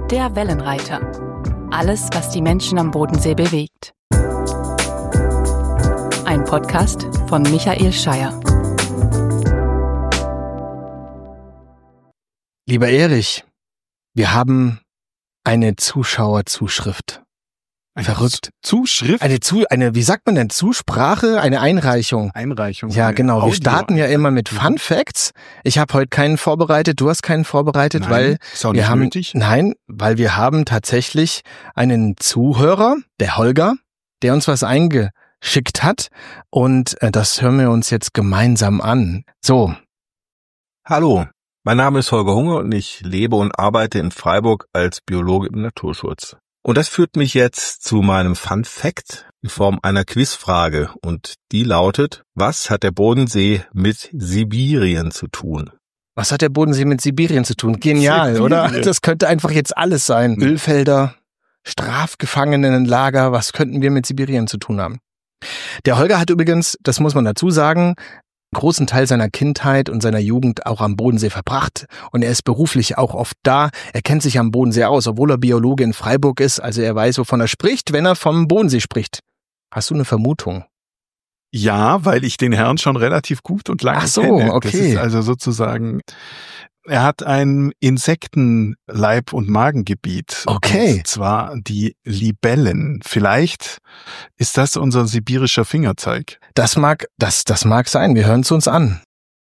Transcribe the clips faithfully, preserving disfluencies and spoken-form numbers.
Der Wellenreiter. Alles, was die Menschen am Bodensee bewegt. Ein Podcast von Michael Scheier. Lieber Erich, wir haben eine Zuschauerzuschrift. Verrückt. Zuschrift? Eine Zu, eine, wie sagt man denn? Zusprache? Eine Einreichung. Einreichung. Ja, genau. Wir starten ja immer mit Fun Facts. Ich habe heute keinen vorbereitet. Du hast keinen vorbereitet, Nein, weil ist auch wir nicht haben, nötig. nein, weil wir haben tatsächlich einen Zuhörer, der Holger, der uns was eingeschickt hat. Und äh, das hören wir uns jetzt gemeinsam an. So. Hallo, mein Name ist Holger Hunger und ich lebe und arbeite in Freiburg als Biologe im Naturschutz. Und das führt mich jetzt zu meinem Fun Fact in Form einer Quizfrage und die lautet: Was hat der Bodensee mit Sibirien zu tun? Was hat der Bodensee mit Sibirien zu tun? Genial, Sibirien. oder? Das könnte einfach jetzt alles sein. Mhm. Ölfelder, Strafgefangenenlager, was könnten wir mit Sibirien zu tun haben? Der Holger hat übrigens, das muss man dazu sagen, einen großen Teil seiner Kindheit und seiner Jugend auch am Bodensee verbracht und er ist beruflich auch oft da. Er kennt sich am Bodensee aus, obwohl er Biologe in Freiburg ist, also er weiß, wovon er spricht, wenn er vom Bodensee spricht. Hast du eine Vermutung? Ja, weil ich den Herrn schon relativ gut und lange Ach so, kenne. okay. Das ist also sozusagen, er hat ein Insektenleib- und Magengebiet. Okay. Und zwar die Libellen. Vielleicht ist das unser sibirischer Fingerzeig. Das mag, das, das mag sein. Wir hören es uns an.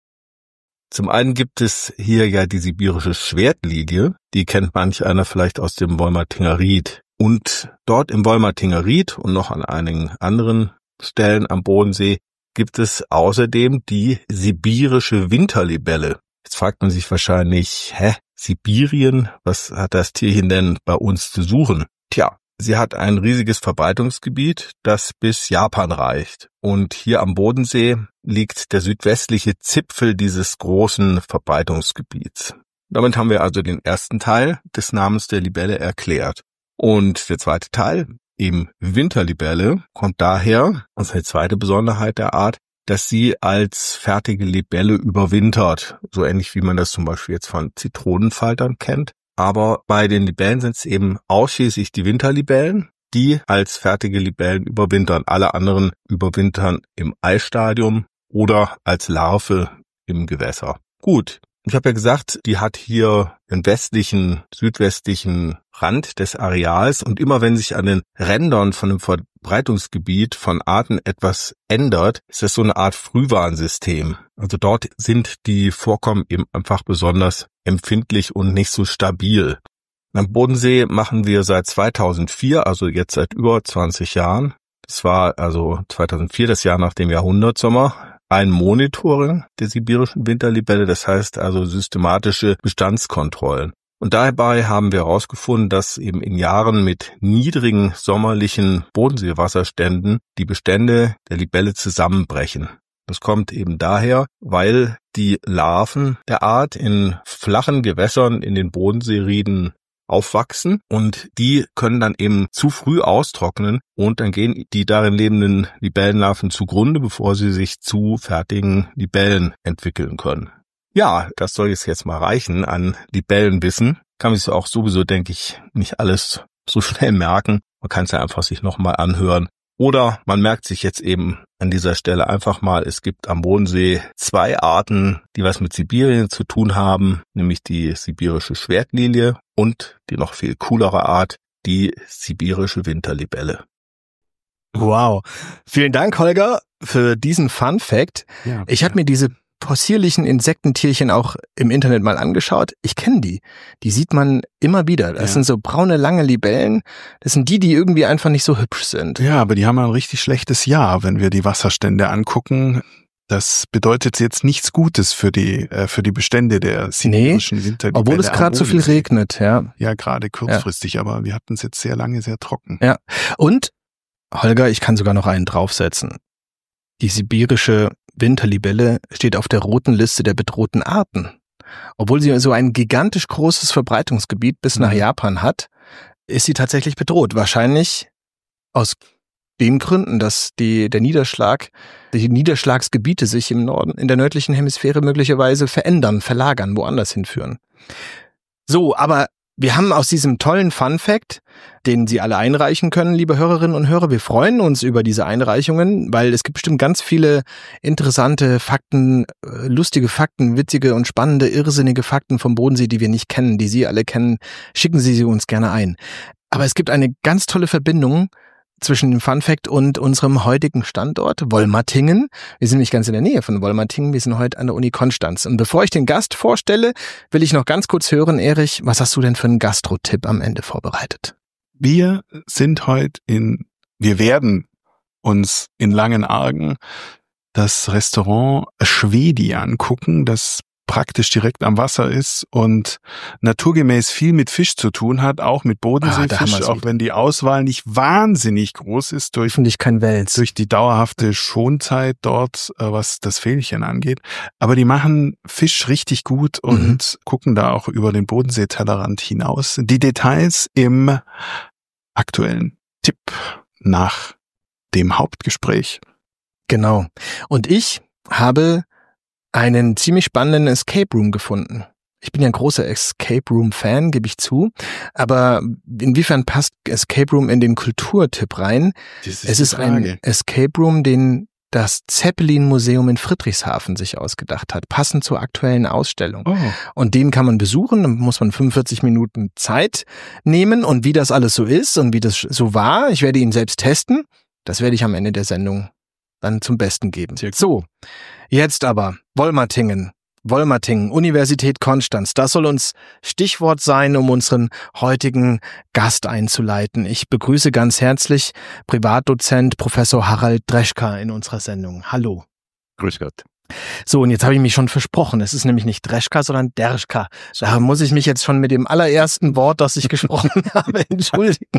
Zum einen gibt es hier ja die sibirische Schwertlilie, die kennt manch einer vielleicht aus dem Wolmertinger Ried. Und dort im Wolmertinger Ried und noch an einigen anderen Stellen am Bodensee gibt es außerdem die sibirische Winterlibelle. Jetzt fragt man sich wahrscheinlich, hä, Sibirien, was hat das Tierchen denn bei uns zu suchen? Tja, sie hat ein riesiges Verbreitungsgebiet, das bis Japan reicht. Und hier am Bodensee liegt der südwestliche Zipfel dieses großen Verbreitungsgebiets. Damit haben wir also den ersten Teil des Namens der Libelle erklärt. Und der zweite Teil, eben Winterlibelle, kommt daher, das ist eine zweite Besonderheit der Art, dass sie als fertige Libelle überwintert, so ähnlich wie man das zum Beispiel jetzt von Zitronenfaltern kennt. Aber bei den Libellen sind es eben ausschließlich die Winterlibellen, die als fertige Libellen überwintern. Alle anderen überwintern im Eisstadium oder als Larve im Gewässer. Gut. Ich habe ja gesagt, die hat hier den westlichen, südwestlichen Rand des Areals und immer wenn sich an den Rändern von dem Verbreitungsgebiet von Arten etwas ändert, ist das so eine Art Frühwarnsystem. Also dort sind die Vorkommen eben einfach besonders empfindlich und nicht so stabil. Am Bodensee machen wir seit zweitausendvier, also jetzt seit über zwanzig Jahren, das war also zweitausendvier, das Jahr nach dem Jahrhundertsommer, ein Monitoring der sibirischen Winterlibelle, das heißt also systematische Bestandskontrollen. Und dabei haben wir herausgefunden, dass eben in Jahren mit niedrigen sommerlichen Bodenseewasserständen die Bestände der Libelle zusammenbrechen. Das kommt eben daher, weil die Larven der Art in flachen Gewässern in den Bodenseerieden aufwachsen und die können dann eben zu früh austrocknen und dann gehen die darin lebenden Libellenlarven zugrunde, bevor sie sich zu fertigen Libellen entwickeln können. Ja, das soll jetzt jetzt mal reichen an Libellenwissen. Kann man sich auch sowieso, denke ich, nicht alles so schnell merken. Man kann es ja einfach sich nochmal anhören. Oder man merkt sich jetzt eben an dieser Stelle einfach mal, es gibt am Bodensee zwei Arten, die was mit Sibirien zu tun haben, nämlich die sibirische Schwertlilie und die noch viel coolere Art, die sibirische Winterlibelle. Wow. Vielen Dank, Holger, für diesen Fun Fact. Ja, Ich habe mir diese possierlichen Insektentierchen auch im Internet mal angeschaut. Ich kenne die. Die sieht man immer wieder. Das Ja. sind so braune, lange Libellen. Das sind die, die irgendwie einfach nicht so hübsch sind. Ja, aber die haben ein richtig schlechtes Jahr, wenn wir die Wasserstände angucken. Das bedeutet jetzt nichts Gutes für die äh, für die Bestände der sibirischen Winterlibelle. Obwohl es am gerade so viel Bodensee. regnet, ja. Ja, gerade kurzfristig, aber wir hatten es jetzt sehr lange sehr trocken. Ja. Und, Holger, ich kann sogar noch einen draufsetzen. Die sibirische Winterlibelle steht auf der roten Liste der bedrohten Arten. Obwohl sie so ein gigantisch großes Verbreitungsgebiet bis nach Mhm. Japan hat, ist sie tatsächlich bedroht. Wahrscheinlich aus den Gründen, dass die, der Niederschlag, die Niederschlagsgebiete sich im Norden, in der nördlichen Hemisphäre möglicherweise verändern, verlagern, woanders hinführen. So, aber Wir haben aus diesem tollen Fun-Fact, den Sie alle einreichen können, liebe Hörerinnen und Hörer, wir freuen uns über diese Einreichungen, weil es gibt bestimmt ganz viele interessante Fakten, lustige Fakten, witzige und spannende, irrsinnige Fakten vom Bodensee, die wir nicht kennen, die Sie alle kennen. Schicken Sie sie uns gerne ein. Aber es gibt eine ganz tolle Verbindung zwischen dem Fun-Fact und unserem heutigen Standort, Wolmatingen. Wir sind nicht ganz in der Nähe von Wolmatingen, wir sind heute an der Uni Konstanz. Und bevor ich den Gast vorstelle, will ich noch ganz kurz hören, Erich, was hast du denn für einen Gastro-Tipp am Ende vorbereitet? Wir sind heute in, wir werden uns in Langenargen das Restaurant Schwedi angucken, das praktisch direkt am Wasser ist und naturgemäß viel mit Fisch zu tun hat, auch mit Bodenseefisch, ah, auch wenn die Auswahl nicht wahnsinnig groß ist durch, finde ich kein Wels. durch die dauerhafte Schonzeit dort, was das Fählchen angeht. Aber die machen Fisch richtig gut und mhm. gucken da auch über den Bodenseetellerrand hinaus. Die Details im aktuellen Tipp nach dem Hauptgespräch. Genau. Und ich habe einen ziemlich spannenden Escape Room gefunden. Ich bin ja ein großer Escape Room Fan, gebe ich zu. Aber inwiefern passt Escape Room in den Kulturtipp rein? Ist es ist ein Escape Room, den das Zeppelin-Museum in Friedrichshafen sich ausgedacht hat, passend zur aktuellen Ausstellung. Oh. Und den kann man besuchen, dann muss man fünfundvierzig Minuten Zeit nehmen. Und wie das alles so ist und wie das so war, ich werde ihn selbst testen, das werde ich am Ende der Sendung dann zum Besten geben. So, jetzt aber Wolmatingen. Wolmatingen, Universität Konstanz. Das soll uns Stichwort sein, um unseren heutigen Gast einzuleiten. Ich begrüße ganz herzlich Privatdozent Professor Harald Dreschka in unserer Sendung. Hallo. Grüß Gott. So, und jetzt habe ich mich schon versprochen. Es ist nämlich nicht Dreschka, sondern Derschka. Da muss ich mich jetzt schon mit dem allerersten Wort, das ich gesprochen habe, entschuldigen.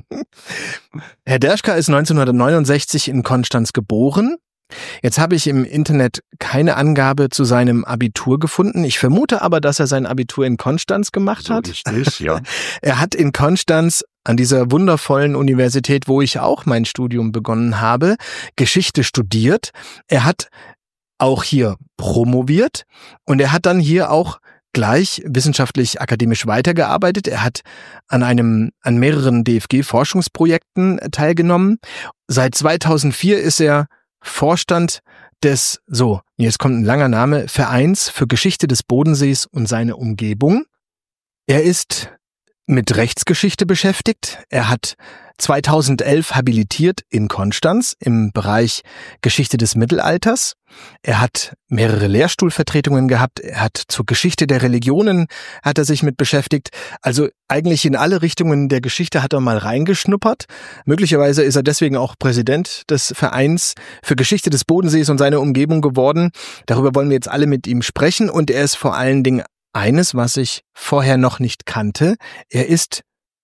Herr Derschka ist neunzehnhundertneunundsechzig in Konstanz geboren. Jetzt habe ich im Internet keine Angabe zu seinem Abitur gefunden. Ich vermute aber, dass er sein Abitur in Konstanz gemacht hat. So ist es, ja. Er hat in Konstanz an dieser wundervollen Universität, wo ich auch mein Studium begonnen habe, Geschichte studiert. Er hat auch hier promoviert und er hat dann hier auch gleich wissenschaftlich akademisch weitergearbeitet. Er hat an einem, an mehreren D F G-Forschungsprojekten teilgenommen. Seit zweitausendvier ist er Vorstand des, so, jetzt kommt ein langer Name, Vereins für Geschichte des Bodensees und seine Umgebung. Er ist mit Rechtsgeschichte beschäftigt. Er hat zweitausendelf habilitiert in Konstanz im Bereich Geschichte des Mittelalters. Er hat mehrere Lehrstuhlvertretungen gehabt. Er hat zur Geschichte der Religionen hat er sich mit beschäftigt. Also eigentlich in alle Richtungen der Geschichte hat er mal reingeschnuppert. Möglicherweise ist er deswegen auch Präsident des Vereins für Geschichte des Bodensees und seine Umgebung geworden. Darüber wollen wir jetzt alle mit ihm sprechen. Und er ist vor allen Dingen eines, was ich vorher noch nicht kannte. Er ist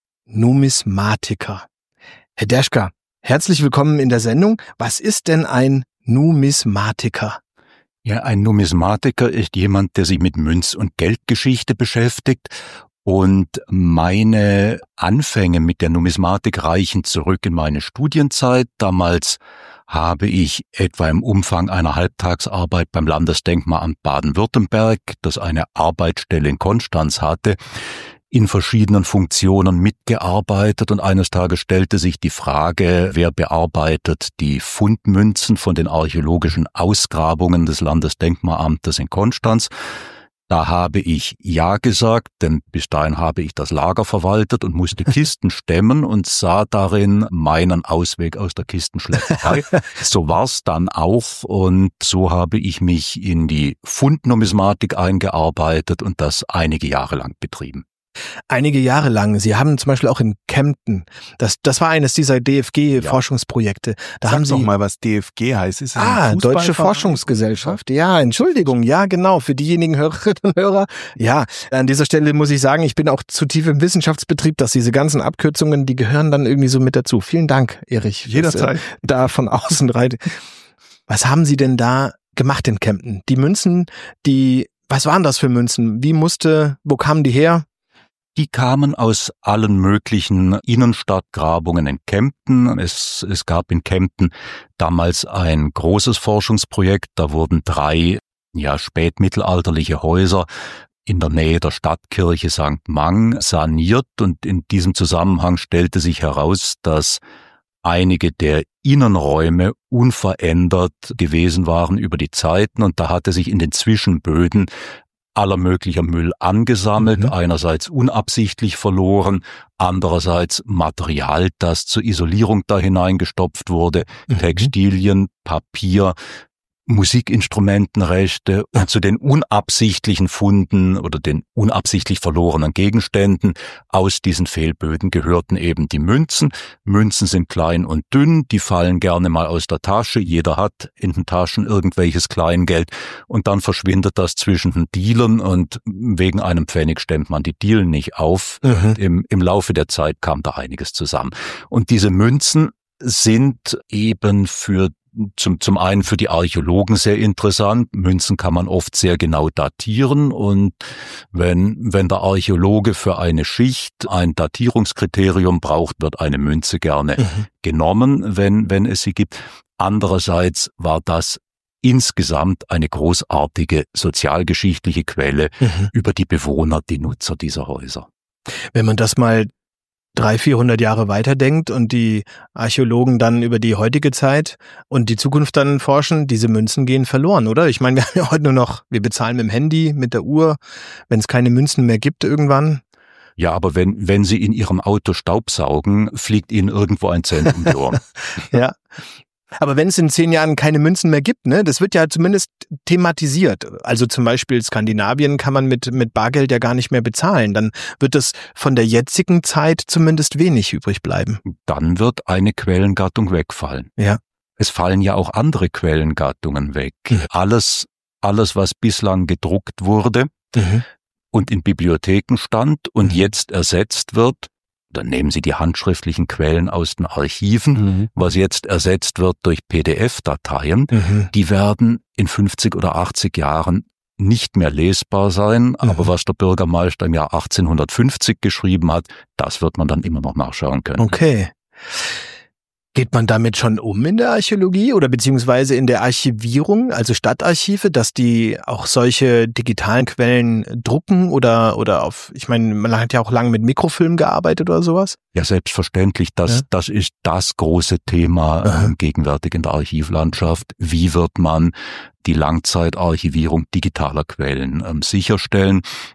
Numismatiker. Herr Derschka, herzlich willkommen in der Sendung. Was ist denn ein Numismatiker? Ja, ein Numismatiker ist jemand, der sich mit Münz- und Geldgeschichte beschäftigt. Und meine Anfänge mit der Numismatik reichen zurück in meine Studienzeit. Damals habe ich etwa im Umfang einer Halbtagsarbeit beim Landesdenkmalamt Baden-Württemberg, das eine Arbeitsstelle in Konstanz hatte, in verschiedenen Funktionen mitgearbeitet und eines Tages stellte sich die Frage, wer bearbeitet die Fundmünzen von den archäologischen Ausgrabungen des Landesdenkmalamtes in Konstanz. Da habe ich ja gesagt, denn bis dahin habe ich das Lager verwaltet und musste Kisten stemmen und sah darin meinen Ausweg aus der Kistenschlepperei. So war's dann auch und so habe ich mich in die Fundnumismatik eingearbeitet und das einige Jahre lang betrieben. Einige Jahre lang. Sie haben zum Beispiel auch in Kempten, das das war eines dieser D F G-Forschungsprojekte. Da Sag haben Sie doch mal, was D F G heißt. Ist das ah, Deutsche Forschungsgesellschaft. Ja, Entschuldigung. Ja, genau. Für diejenigen Hörerinnen und Hörer. Ja, an dieser Stelle muss ich sagen, ich bin auch zu tief im Wissenschaftsbetrieb, dass diese ganzen Abkürzungen, die gehören dann irgendwie so mit dazu. Vielen Dank, Erich. Jederzeit. Dass, äh, da von außen rein. Was haben Sie denn da gemacht in Kempten? Die Münzen, die, was waren das für Münzen? Wie musste, wo kamen die her? Die kamen aus allen möglichen Innenstadtgrabungen in Kempten. Es, es gab in Kempten damals ein großes Forschungsprojekt. Da wurden drei ja, spätmittelalterliche Häuser in der Nähe der Stadtkirche Sankt Mang saniert, und in diesem Zusammenhang stellte sich heraus, dass einige der Innenräume unverändert gewesen waren über die Zeiten, und da hatte sich in den Zwischenböden aller möglicher Müll angesammelt, mhm. einerseits unabsichtlich verloren, andererseits Material, das zur Isolierung da hineingestopft wurde, mhm. Textilien, Papier, Musikinstrumentenreste, und zu den unabsichtlichen Funden oder den unabsichtlich verlorenen Gegenständen aus diesen Fehlböden gehörten eben die Münzen. Münzen sind klein und dünn, die fallen gerne mal aus der Tasche. Jeder hat in den Taschen irgendwelches Kleingeld, und dann verschwindet das zwischen den Dealern, und wegen einem Pfennig stemmt man die Dealen nicht auf. Mhm. Im, im Laufe der Zeit kam da einiges zusammen. Und diese Münzen sind eben für Zum, zum einen für die Archäologen sehr interessant. Münzen kann man oft sehr genau datieren, und wenn, wenn der Archäologe für eine Schicht ein Datierungskriterium braucht, wird eine Münze gerne mhm. genommen, wenn, wenn es sie gibt. Andererseits war das insgesamt eine großartige sozialgeschichtliche Quelle mhm. über die Bewohner, die Nutzer dieser Häuser. Wenn man das mal dreihundert, vierhundert Jahre weiterdenkt und die Archäologen dann über die heutige Zeit und die Zukunft dann forschen, diese Münzen gehen verloren, oder? Ich meine, wir haben ja heute nur noch, wir bezahlen mit dem Handy, mit der Uhr, wenn es keine Münzen mehr gibt irgendwann. Ja, aber wenn, wenn Sie in Ihrem Auto Staubsaugen, fliegt Ihnen irgendwo ein Cent um die Ohren. Ja. Aber wenn es in zehn Jahren keine Münzen mehr gibt, ne, das wird ja zumindest thematisiert. Also zum Beispiel Skandinavien kann man mit mit Bargeld ja gar nicht mehr bezahlen. Dann wird es von der jetzigen Zeit zumindest wenig übrig bleiben. Dann wird eine Quellengattung wegfallen. Ja. Es fallen ja auch andere Quellengattungen weg. Mhm. Alles, alles, was bislang gedruckt wurde mhm. und in Bibliotheken stand und mhm. jetzt ersetzt wird. Dann nehmen Sie die handschriftlichen Quellen aus den Archiven, mhm. was jetzt ersetzt wird durch P D F-Dateien. Mhm. Die werden in fünfzig oder achtzig Jahren nicht mehr lesbar sein, mhm. aber was der Bürgermeister im Jahr achtzehnhundertfünfzig geschrieben hat, das wird man dann immer noch nachschauen können. Okay. Geht man damit schon um in der Archäologie oder beziehungsweise in der Archivierung, also Stadtarchive, dass die auch solche digitalen Quellen drucken oder oder auf, ich meine, man hat ja auch lange mit Mikrofilm gearbeitet oder sowas? Ja, selbstverständlich. Das, ja. das ist das große Thema äh, gegenwärtig in der Archivlandschaft. Wie wird man die Langzeitarchivierung digitaler Quellen ähm, sicherstellen?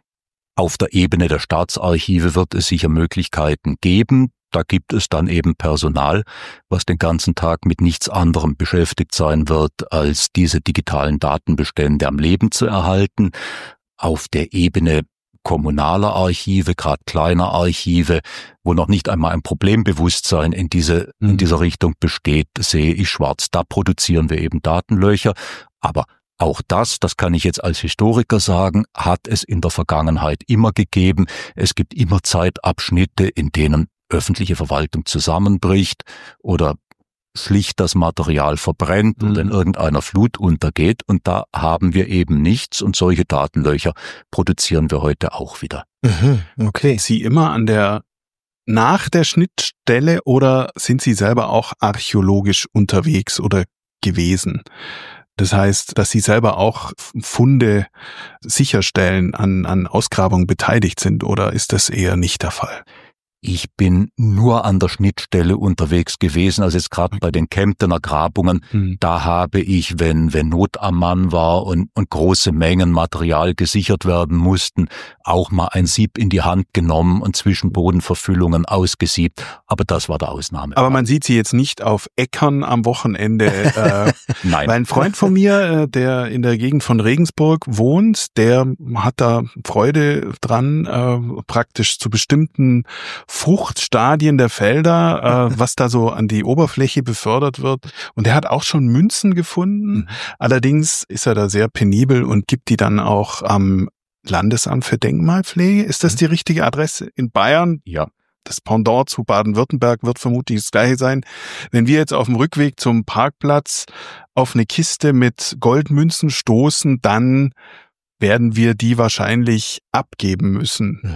Auf der Ebene der Staatsarchive wird es sicher Möglichkeiten geben. Da gibt es dann eben Personal, was den ganzen Tag mit nichts anderem beschäftigt sein wird, als diese digitalen Datenbestände am Leben zu erhalten. Auf der Ebene kommunaler Archive, gerade kleiner Archive, wo noch nicht einmal ein Problembewusstsein in diese, mhm. in dieser Richtung besteht, sehe ich schwarz. Da produzieren wir eben Datenlöcher. Aber auch das, das kann ich jetzt als Historiker sagen, hat es in der Vergangenheit immer gegeben. Es gibt immer Zeitabschnitte, in denen öffentliche Verwaltung zusammenbricht oder schlicht das Material verbrennt mhm. und in irgendeiner Flut untergeht. Und da haben wir eben nichts, und solche Datenlöcher produzieren wir heute auch wieder. Mhm. Okay. Sie immer an der, nach der Schnittstelle, oder sind Sie selber auch archäologisch unterwegs oder gewesen? Das heißt, dass Sie selber auch Funde sicherstellen, an, an Ausgrabungen beteiligt sind, oder ist das eher nicht der Fall? Ich bin nur an der Schnittstelle unterwegs gewesen, also jetzt gerade bei den Kemptener Grabungen, mhm. da habe ich, wenn wenn Not am Mann war und, und große Mengen Material gesichert werden mussten, auch mal ein Sieb in die Hand genommen und Zwischenbodenverfüllungen ausgesiebt, aber das war der Ausnahme. Aber man sieht Sie jetzt nicht auf Äckern am Wochenende. Äh, Nein. Weil ein Freund von mir, der in der Gegend von Regensburg wohnt, der hat da Freude dran, äh, praktisch zu bestimmten Fruchtstadien der Felder, äh, was da so an die Oberfläche befördert wird. Und er hat auch schon Münzen gefunden. Mhm. Allerdings ist er da sehr penibel und gibt die dann auch am Landesamt für Denkmalpflege. Ist das die richtige Adresse in Bayern? Ja. Das Pendant zu Baden-Württemberg wird vermutlich das gleiche sein. Wenn wir jetzt auf dem Rückweg zum Parkplatz auf eine Kiste mit Goldmünzen stoßen, dann werden wir die wahrscheinlich abgeben müssen. Mhm.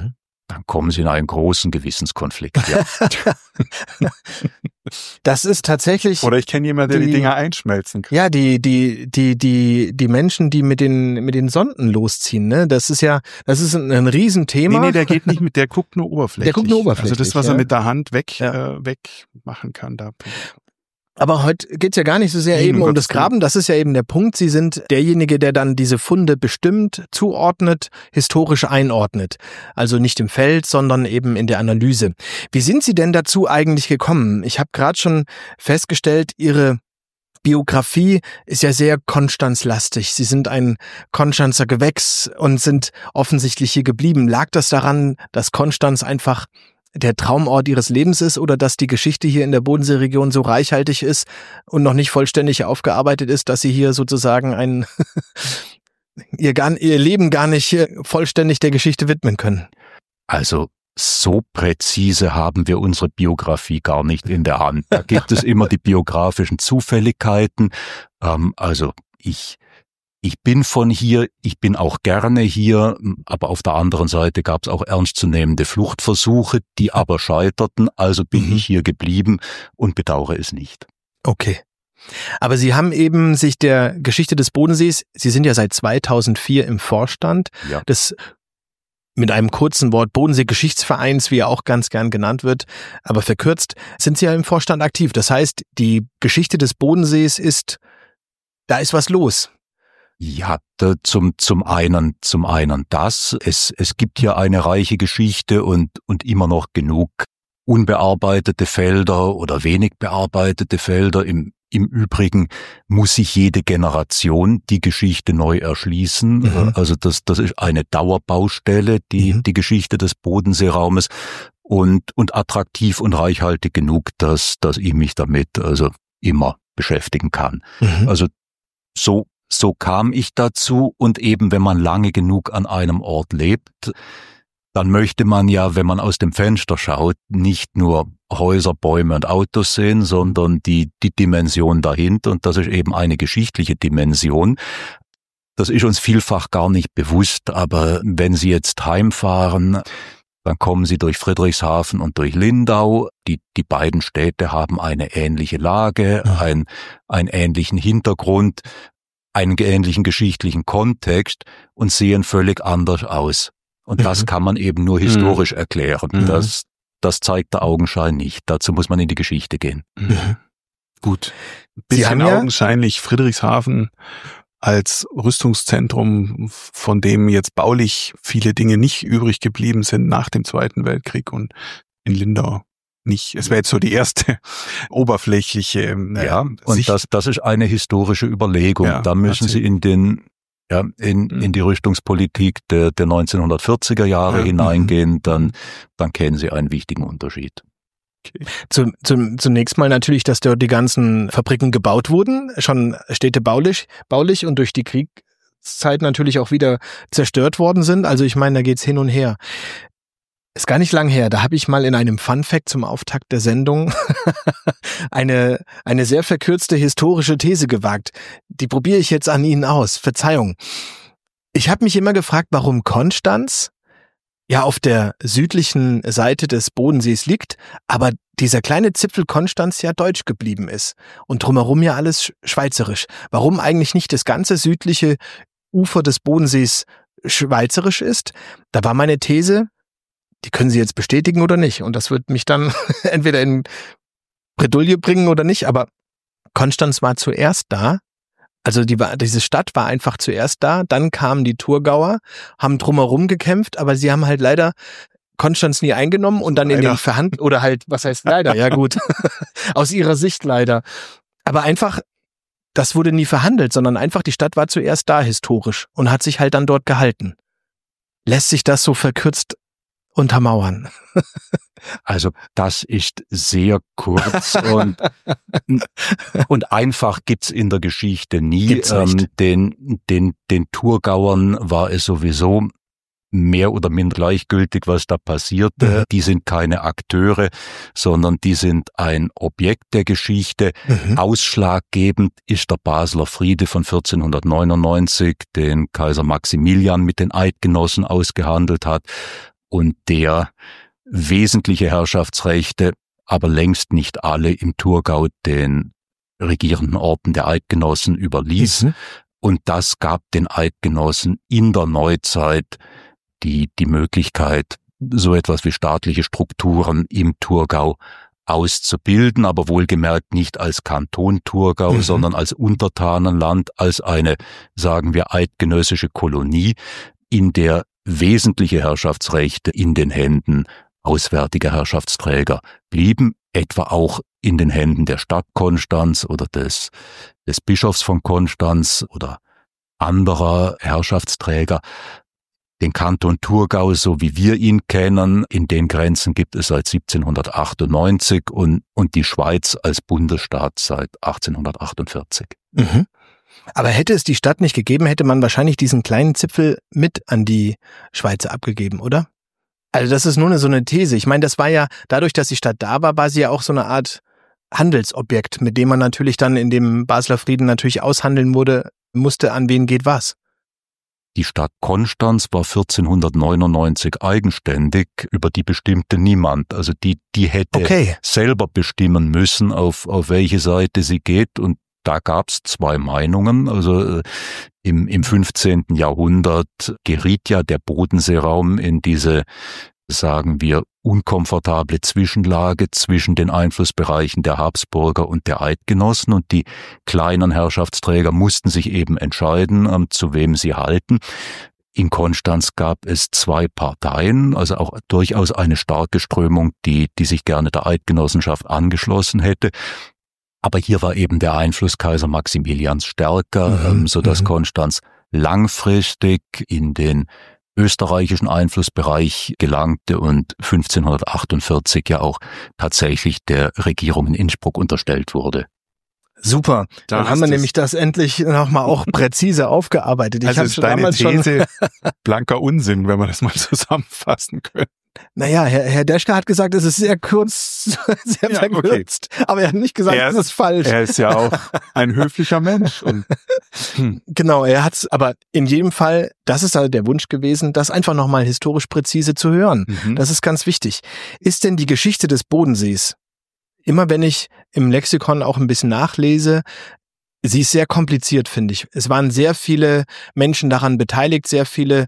Dann kommen Sie in einen großen Gewissenskonflikt. Ja. Das ist tatsächlich. Oder ich kenne jemanden, der die, die Dinger einschmelzen kann. Ja, die, die, die, die, die Menschen, die mit den, mit den Sonden losziehen, ne? Das ist ja, das ist ein, ein Riesenthema. Nee, nee, der geht nicht mit, der guckt nur oberflächlich. Der guckt nur oberflächlich. Also das, was ja. er mit der Hand weg, ja. äh, weg machen kann, da. Aber heute geht's ja gar nicht so sehr Nee, eben um um das Gottes Willen. Graben. Das ist ja eben der Punkt. Sie sind derjenige, der dann diese Funde bestimmt, zuordnet, historisch einordnet. Also nicht im Feld, sondern eben in der Analyse. Wie sind Sie denn dazu eigentlich gekommen? Ich habe gerade schon festgestellt, Ihre Biografie ist ja sehr konstanzlastig. Sie sind ein Konstanzer Gewächs und sind offensichtlich hier geblieben. Lag das daran, dass Konstanz einfach der Traumort ihres Lebens ist oder dass die Geschichte hier in der Bodenseeregion so reichhaltig ist und noch nicht vollständig aufgearbeitet ist, dass sie hier sozusagen ein ihr, gar, ihr Leben gar nicht vollständig der Geschichte widmen können? Also so präzise haben wir unsere Biografie gar nicht in der Hand. Da gibt es immer die biografischen Zufälligkeiten. Ähm, also ich Ich bin von hier, ich bin auch gerne hier, aber auf der anderen Seite gab es auch ernstzunehmende Fluchtversuche, die aber scheiterten, also bin Mhm. ich hier geblieben und bedauere es nicht. Okay. Aber Sie haben eben sich der Geschichte des Bodensees, Sie sind ja seit zweitausendvier im Vorstand Ja. des mit einem kurzen Wort Bodensee-Geschichtsvereins, wie er auch ganz gern genannt wird, aber verkürzt, sind Sie ja im Vorstand aktiv. Das heißt, die Geschichte des Bodensees ist, da ist was los. Ja, da zum, zum einen, zum einen das. Es, es gibt hier eine reiche Geschichte und, und immer noch genug unbearbeitete Felder oder wenig bearbeitete Felder. Im, im Übrigen muss sich jede Generation die Geschichte neu erschließen. Mhm. Also das, das ist eine Dauerbaustelle, die, Mhm. die Geschichte des Bodenseeraumes und, und attraktiv und reichhaltig genug, dass, dass ich mich damit also immer beschäftigen kann. Mhm. Also so So kam ich dazu und eben, wenn man lange genug an einem Ort lebt, dann möchte man ja, wenn man aus dem Fenster schaut, nicht nur Häuser, Bäume und Autos sehen, sondern die, die Dimension dahinter, und das ist eben eine geschichtliche Dimension. Das ist uns vielfach gar nicht bewusst, aber wenn Sie jetzt heimfahren, dann kommen Sie durch Friedrichshafen und durch Lindau. Die, die beiden Städte haben eine ähnliche Lage, Mhm. ein, einen ähnlichen Hintergrund, einen ähnlichen geschichtlichen Kontext und sehen völlig anders aus. Und Mhm. das kann man eben nur historisch erklären. Mhm. Das, das zeigt der Augenschein nicht. Dazu muss man in die Geschichte gehen. Mhm. Gut. Sie Bisschen haben ja- augenscheinlich Friedrichshafen als Rüstungszentrum, von dem jetzt baulich viele Dinge nicht übrig geblieben sind nach dem Zweiten Weltkrieg und in Lindau nicht. Es wäre jetzt so die erste oberflächliche äh, Ja, und Sicht. das, das ist eine historische Überlegung. Ja, Da müssen Sie in den, ja, in, Mhm. in die Rüstungspolitik der, der neunzehnhundertvierziger Jahre Ja. hineingehen, dann, dann kennen Sie einen wichtigen Unterschied. Zum, zum, zunächst mal natürlich, dass dort die ganzen Fabriken gebaut wurden, schon städtebaulich baulich und durch die Kriegszeit natürlich auch wieder zerstört worden sind. Also ich meine, da geht's hin und her. Ist gar nicht lang her, da habe ich mal in einem Funfact zum Auftakt der Sendung eine, eine sehr verkürzte historische These gewagt. Die probiere ich jetzt an Ihnen aus. Verzeihung. Ich habe mich immer gefragt, warum Konstanz ja auf der südlichen Seite des Bodensees liegt, aber dieser kleine Zipfel Konstanz ja deutsch geblieben ist und drumherum ja alles sch- schweizerisch. Warum eigentlich nicht das ganze südliche Ufer des Bodensees schweizerisch ist? Da war meine These, die können Sie jetzt bestätigen oder nicht. Und das wird mich dann entweder in Bredouille bringen oder nicht. Aber Konstanz war zuerst da. Also die war, diese Stadt war einfach zuerst da. Dann kamen die Thurgauer, haben drumherum gekämpft. Aber sie haben halt leider Konstanz nie eingenommen und dann in Leider. den Verhandlungen, oder halt, was heißt leider? Ja gut, aus ihrer Sicht leider. Aber einfach, das wurde nie verhandelt, sondern einfach die Stadt war zuerst da historisch und hat sich halt dann dort gehalten. Lässt sich das so verkürzt untermauern? Also das ist sehr kurz und, und einfach gibt's in der Geschichte nie. Gibt's nicht. Ähm, den, den, den Thurgauern war es sowieso mehr oder minder gleichgültig, was da passierte. Mhm. Die sind keine Akteure, sondern die sind ein Objekt der Geschichte. Mhm. Ausschlaggebend ist der Basler Friede von vierzehnhundertneunundneunzig, den Kaiser Maximilian mit den Eidgenossen ausgehandelt hat. und der wesentliche Herrschaftsrechte, aber längst nicht alle im Thurgau den regierenden Orden der Eidgenossen überließ. Mhm. Und das gab den Eidgenossen in der Neuzeit die, die Möglichkeit, so etwas wie staatliche Strukturen im Thurgau auszubilden, aber wohlgemerkt nicht als Kanton Thurgau, mhm. sondern als Untertanenland, als eine, sagen wir, eidgenössische Kolonie, in der wesentliche Herrschaftsrechte in den Händen auswärtiger Herrschaftsträger blieben, etwa auch in den Händen der Stadt Konstanz oder des, des Bischofs von Konstanz oder anderer Herrschaftsträger. Den Kanton Thurgau, so wie wir ihn kennen, in den Grenzen gibt es seit siebzehnhundertachtundneunzig und, und die Schweiz als Bundesstaat seit achtzehnhundertachtundvierzig. Mhm. Aber hätte es die Stadt nicht gegeben, hätte man wahrscheinlich diesen kleinen Zipfel mit an die Schweizer abgegeben, oder? Also das ist nur eine, so eine These. Ich meine, das war ja, dadurch, dass die Stadt da war, war sie ja auch so eine Art Handelsobjekt, mit dem man natürlich dann in dem Basler Frieden natürlich aushandeln wurde, musste, an wen geht was. Die Stadt Konstanz war vierzehnhundertneunundneunzig eigenständig, über die bestimmte niemand. Also die, die hätte okay. selber bestimmen müssen, auf, auf welche Seite sie geht. Und da gab's zwei Meinungen. Also im, im fünfzehnten Jahrhundert geriet ja der Bodenseeraum in diese, sagen wir, unkomfortable Zwischenlage zwischen den Einflussbereichen der Habsburger und der Eidgenossen, und die kleinen Herrschaftsträger mussten sich eben entscheiden, zu wem sie halten. In Konstanz gab es zwei Parteien, also auch durchaus eine starke Strömung, die, die sich gerne der Eidgenossenschaft angeschlossen hätte. Aber hier war eben der Einfluss Kaiser Maximilians stärker, mhm, so dass mhm. Konstanz langfristig in den österreichischen Einflussbereich gelangte und fünfzehnhundertachtundvierzig ja auch tatsächlich der Regierung in Innsbruck unterstellt wurde. Super, da dann haben wir nämlich das endlich nochmal auch präzise aufgearbeitet. Ich also ist deine These blanker Unsinn, wenn wir das mal zusammenfassen können. Naja, Herr, Herr Deschka hat gesagt, es ist sehr kurz, sehr ja, verkürzt. Okay. Aber er hat nicht gesagt, es ist falsch. Er ist ja auch ein höflicher Mensch. Und, hm. Genau, er hat's, aber in jedem Fall, das ist halt der Wunsch gewesen, das einfach nochmal historisch präzise zu hören. Mhm. Das ist ganz wichtig. Ist denn die Geschichte des Bodensees, immer wenn ich im Lexikon auch ein bisschen nachlese, sie ist sehr kompliziert, finde ich. Es waren sehr viele Menschen daran beteiligt, sehr viele.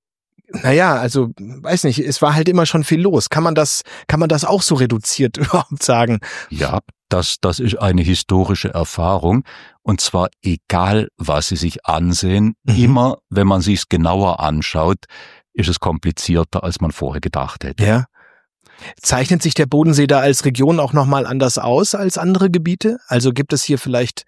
Naja, also, weiß nicht, es war halt immer schon viel los. Kann man das, kann man das auch so reduziert überhaupt sagen? Ja, das, das ist eine historische Erfahrung. Und zwar egal, was Sie sich ansehen, mhm. immer, wenn man sich's genauer anschaut, ist es komplizierter, als man vorher gedacht hätte. Ja. Zeichnet sich der Bodensee da als Region auch nochmal anders aus als andere Gebiete? Also gibt es hier vielleicht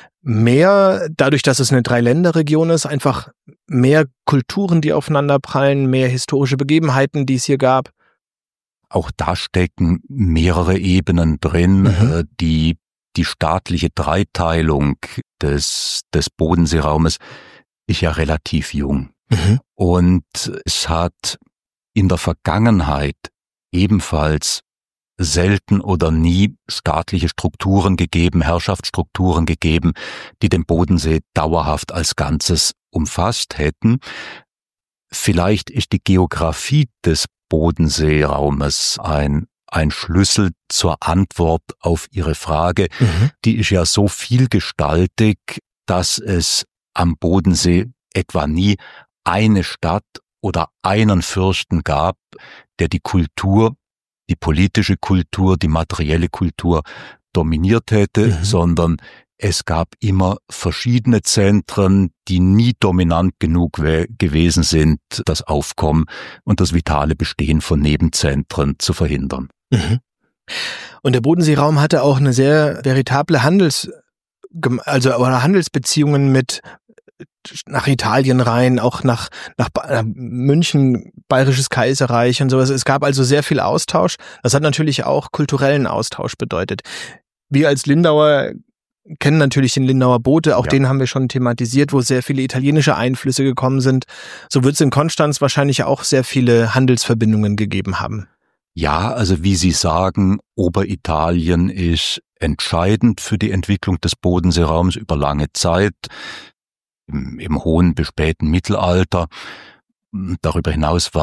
mehr, dadurch, dass es eine Dreiländerregion ist, einfach mehr Kulturen, die aufeinander prallen, mehr historische Begebenheiten, die es hier gab? Auch da stecken mehrere Ebenen drin. Mhm. Die, die staatliche Dreiteilung des, des Bodenseeraumes ist ja relativ jung. Mhm. Und es hat in der Vergangenheit ebenfalls selten oder nie staatliche Strukturen gegeben, Herrschaftsstrukturen gegeben, die den Bodensee dauerhaft als Ganzes umfasst hätten. Vielleicht ist die Geografie des Bodenseeraumes ein, ein Schlüssel zur Antwort auf Ihre Frage. Mhm. Die ist ja so vielgestaltig, dass es am Bodensee etwa nie eine Stadt oder einen Fürsten gab, der die Kultur, die politische Kultur, die materielle Kultur dominiert hätte, mhm. sondern es gab immer verschiedene Zentren, die nie dominant genug gewesen sind, das Aufkommen und das vitale Bestehen von Nebenzentren zu verhindern. Mhm. Und der Bodenseeraum hatte auch eine sehr veritable Handels, also oder Handelsbeziehungen mit nach Italien rein, auch nach, nach München, Bayerisches Kaiserreich und sowas. Es gab also sehr viel Austausch. Das hat natürlich auch kulturellen Austausch bedeutet. Wir als Lindauer kennen natürlich den Lindauer Bote, auch ja. den haben wir schon thematisiert, wo sehr viele italienische Einflüsse gekommen sind. So wird es in Konstanz wahrscheinlich auch sehr viele Handelsverbindungen gegeben haben. Ja, also wie Sie sagen, Oberitalien ist entscheidend für die Entwicklung des Bodenseeraums über lange Zeit. Im, im hohen bis späten Mittelalter. Darüber hinaus war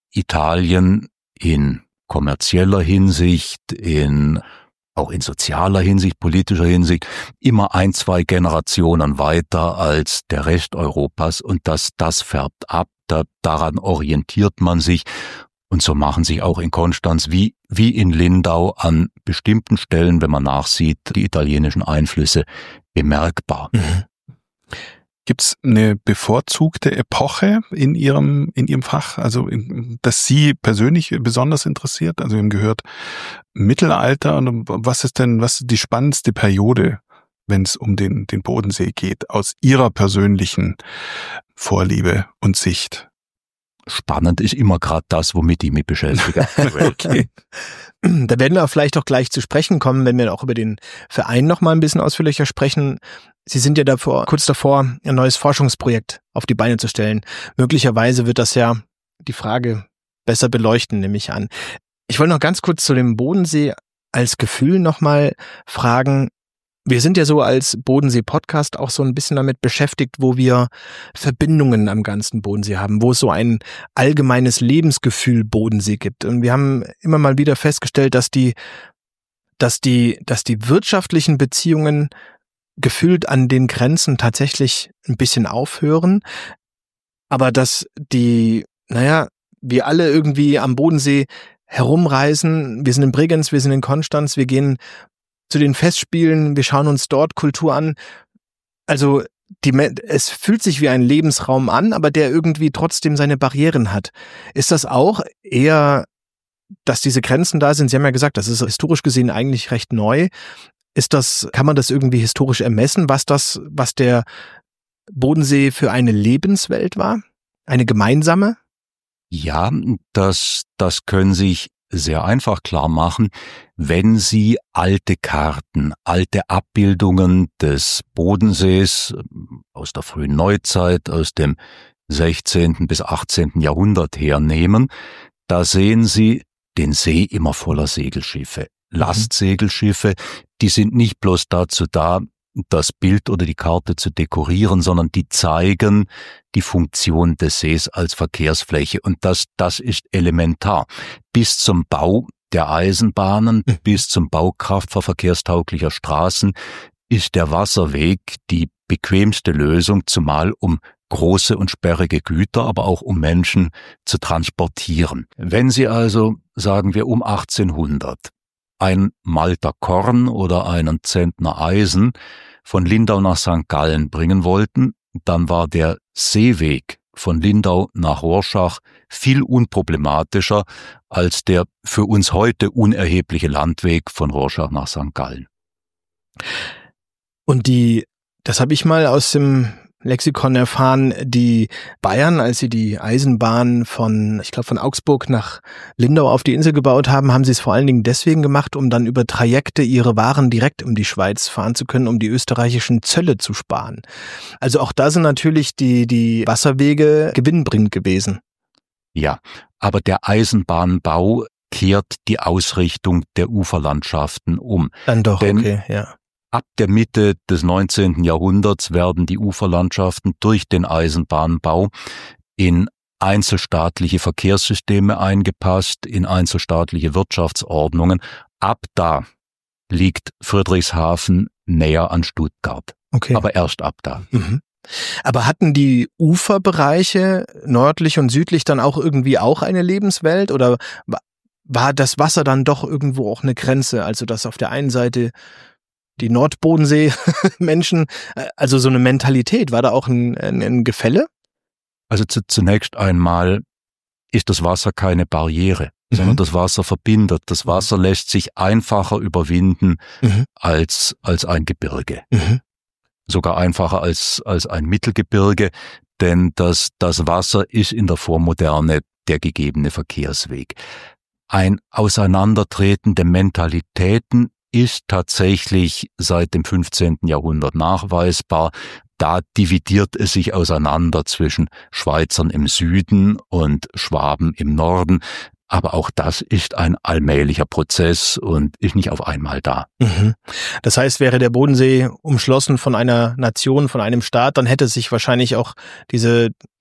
Italien in kommerzieller Hinsicht, in auch in sozialer Hinsicht, politischer Hinsicht, immer ein, zwei Generationen weiter als der Rest Europas und das, das färbt ab, da, daran orientiert man sich und so machen sich auch in Konstanz wie, wie in Lindau an bestimmten Stellen, wenn man nachsieht, die italienischen Einflüsse bemerkbar. Mhm. Gibt's eine bevorzugte Epoche in Ihrem in Ihrem Fach, also in, das Sie persönlich besonders interessiert? Also ihm gehört Mittelalter und was ist denn was ist die spannendste Periode, wenn es um den den Bodensee geht, aus Ihrer persönlichen Vorliebe und Sicht? Spannend ist immer gerade das, womit ich mich beschäftige. Okay. Da werden wir vielleicht auch gleich zu sprechen kommen, wenn wir auch über den Verein noch mal ein bisschen ausführlicher sprechen. Sie sind ja davor, kurz davor, ein neues Forschungsprojekt auf die Beine zu stellen. Möglicherweise wird das ja die Frage besser beleuchten, nehme ich an. Ich wollte noch ganz kurz zu dem Bodensee als Gefühl noch mal fragen. Wir sind ja so als Bodensee-Podcast auch so ein bisschen damit beschäftigt, wo wir Verbindungen am ganzen Bodensee haben, wo es so ein allgemeines Lebensgefühl Bodensee gibt. Und wir haben immer mal wieder festgestellt, dass die, dass die, dass die wirtschaftlichen Beziehungen gefühlt an den Grenzen tatsächlich ein bisschen aufhören, aber dass die, naja, wir alle irgendwie am Bodensee herumreisen, wir sind in Bregenz, wir sind in Konstanz, wir gehen zu den Festspielen, wir schauen uns dort Kultur an. Also die, es fühlt sich wie ein Lebensraum an, aber der irgendwie trotzdem seine Barrieren hat. Ist das auch eher, dass diese Grenzen da sind? Sie haben ja gesagt, das ist historisch gesehen eigentlich recht neu. Ist das, kann man das irgendwie historisch ermessen, was das, was der Bodensee für eine Lebenswelt war? Eine gemeinsame? Ja, das, das können sich sehr einfach klar machen, wenn Sie alte Karten, alte Abbildungen des Bodensees aus der frühen Neuzeit, aus dem sechzehnten bis achtzehnten Jahrhundert hernehmen, da sehen Sie den See immer voller Segelschiffe. Lastsegelschiffe, die sind nicht bloß dazu da, das Bild oder die Karte zu dekorieren, sondern die zeigen die Funktion des Sees als Verkehrsfläche. Und das, das ist elementar. Bis zum Bau der Eisenbahnen, mhm. bis zum Bau kraftfahrverkehrstauglicher Straßen ist der Wasserweg die bequemste Lösung, zumal um große und sperrige Güter, aber auch um Menschen zu transportieren. Wenn Sie also, sagen wir um achtzehnhundert, ein Malter Korn oder einen Zentner Eisen von Lindau nach Sankt Gallen bringen wollten, dann war der Seeweg von Lindau nach Rorschach viel unproblematischer als der für uns heute unerhebliche Landweg von Rorschach nach Sankt Gallen. Und die, das habe ich mal aus dem Lexikon erfahren, die Bayern, als sie die Eisenbahn von, ich glaube von Augsburg nach Lindau auf die Insel gebaut haben, haben sie es vor allen Dingen deswegen gemacht, um dann über Trajekte ihre Waren direkt um die Schweiz fahren zu können, um die österreichischen Zölle zu sparen. Also auch da sind natürlich die, die Wasserwege gewinnbringend gewesen. Ja, aber der Eisenbahnbau kehrt die Ausrichtung der Uferlandschaften um. Dann doch, Denn okay, ja. Ab der Mitte des neunzehnten Jahrhunderts werden die Uferlandschaften durch den Eisenbahnbau in einzelstaatliche Verkehrssysteme eingepasst, in einzelstaatliche Wirtschaftsordnungen. Ab da liegt Friedrichshafen näher an Stuttgart. Okay. Aber erst ab da. Mhm. Aber hatten die Uferbereiche nördlich und südlich dann auch irgendwie auch eine Lebenswelt oder war das Wasser dann doch irgendwo auch eine Grenze? Also dass auf der einen Seite die Nordbodensee-Menschen, also so eine Mentalität, war da auch ein, ein, ein Gefälle? Also zu, zunächst einmal ist das Wasser keine Barriere, mhm. sondern das Wasser verbindet. Das Wasser lässt sich einfacher überwinden mhm. als, als ein Gebirge. Mhm. Sogar einfacher als, als ein Mittelgebirge, denn das, das Wasser ist in der Vormoderne der gegebene Verkehrsweg. Ein Auseinandertreten der Mentalitäten ist tatsächlich seit dem fünfzehnten Jahrhundert nachweisbar. Da dividiert es sich auseinander zwischen Schweizern im Süden und Schwaben im Norden. Aber auch das ist ein allmählicher Prozess und ist nicht auf einmal da. Mhm. Das heißt, wäre der Bodensee umschlossen von einer Nation, von einem Staat, dann hätte sich wahrscheinlich auch diese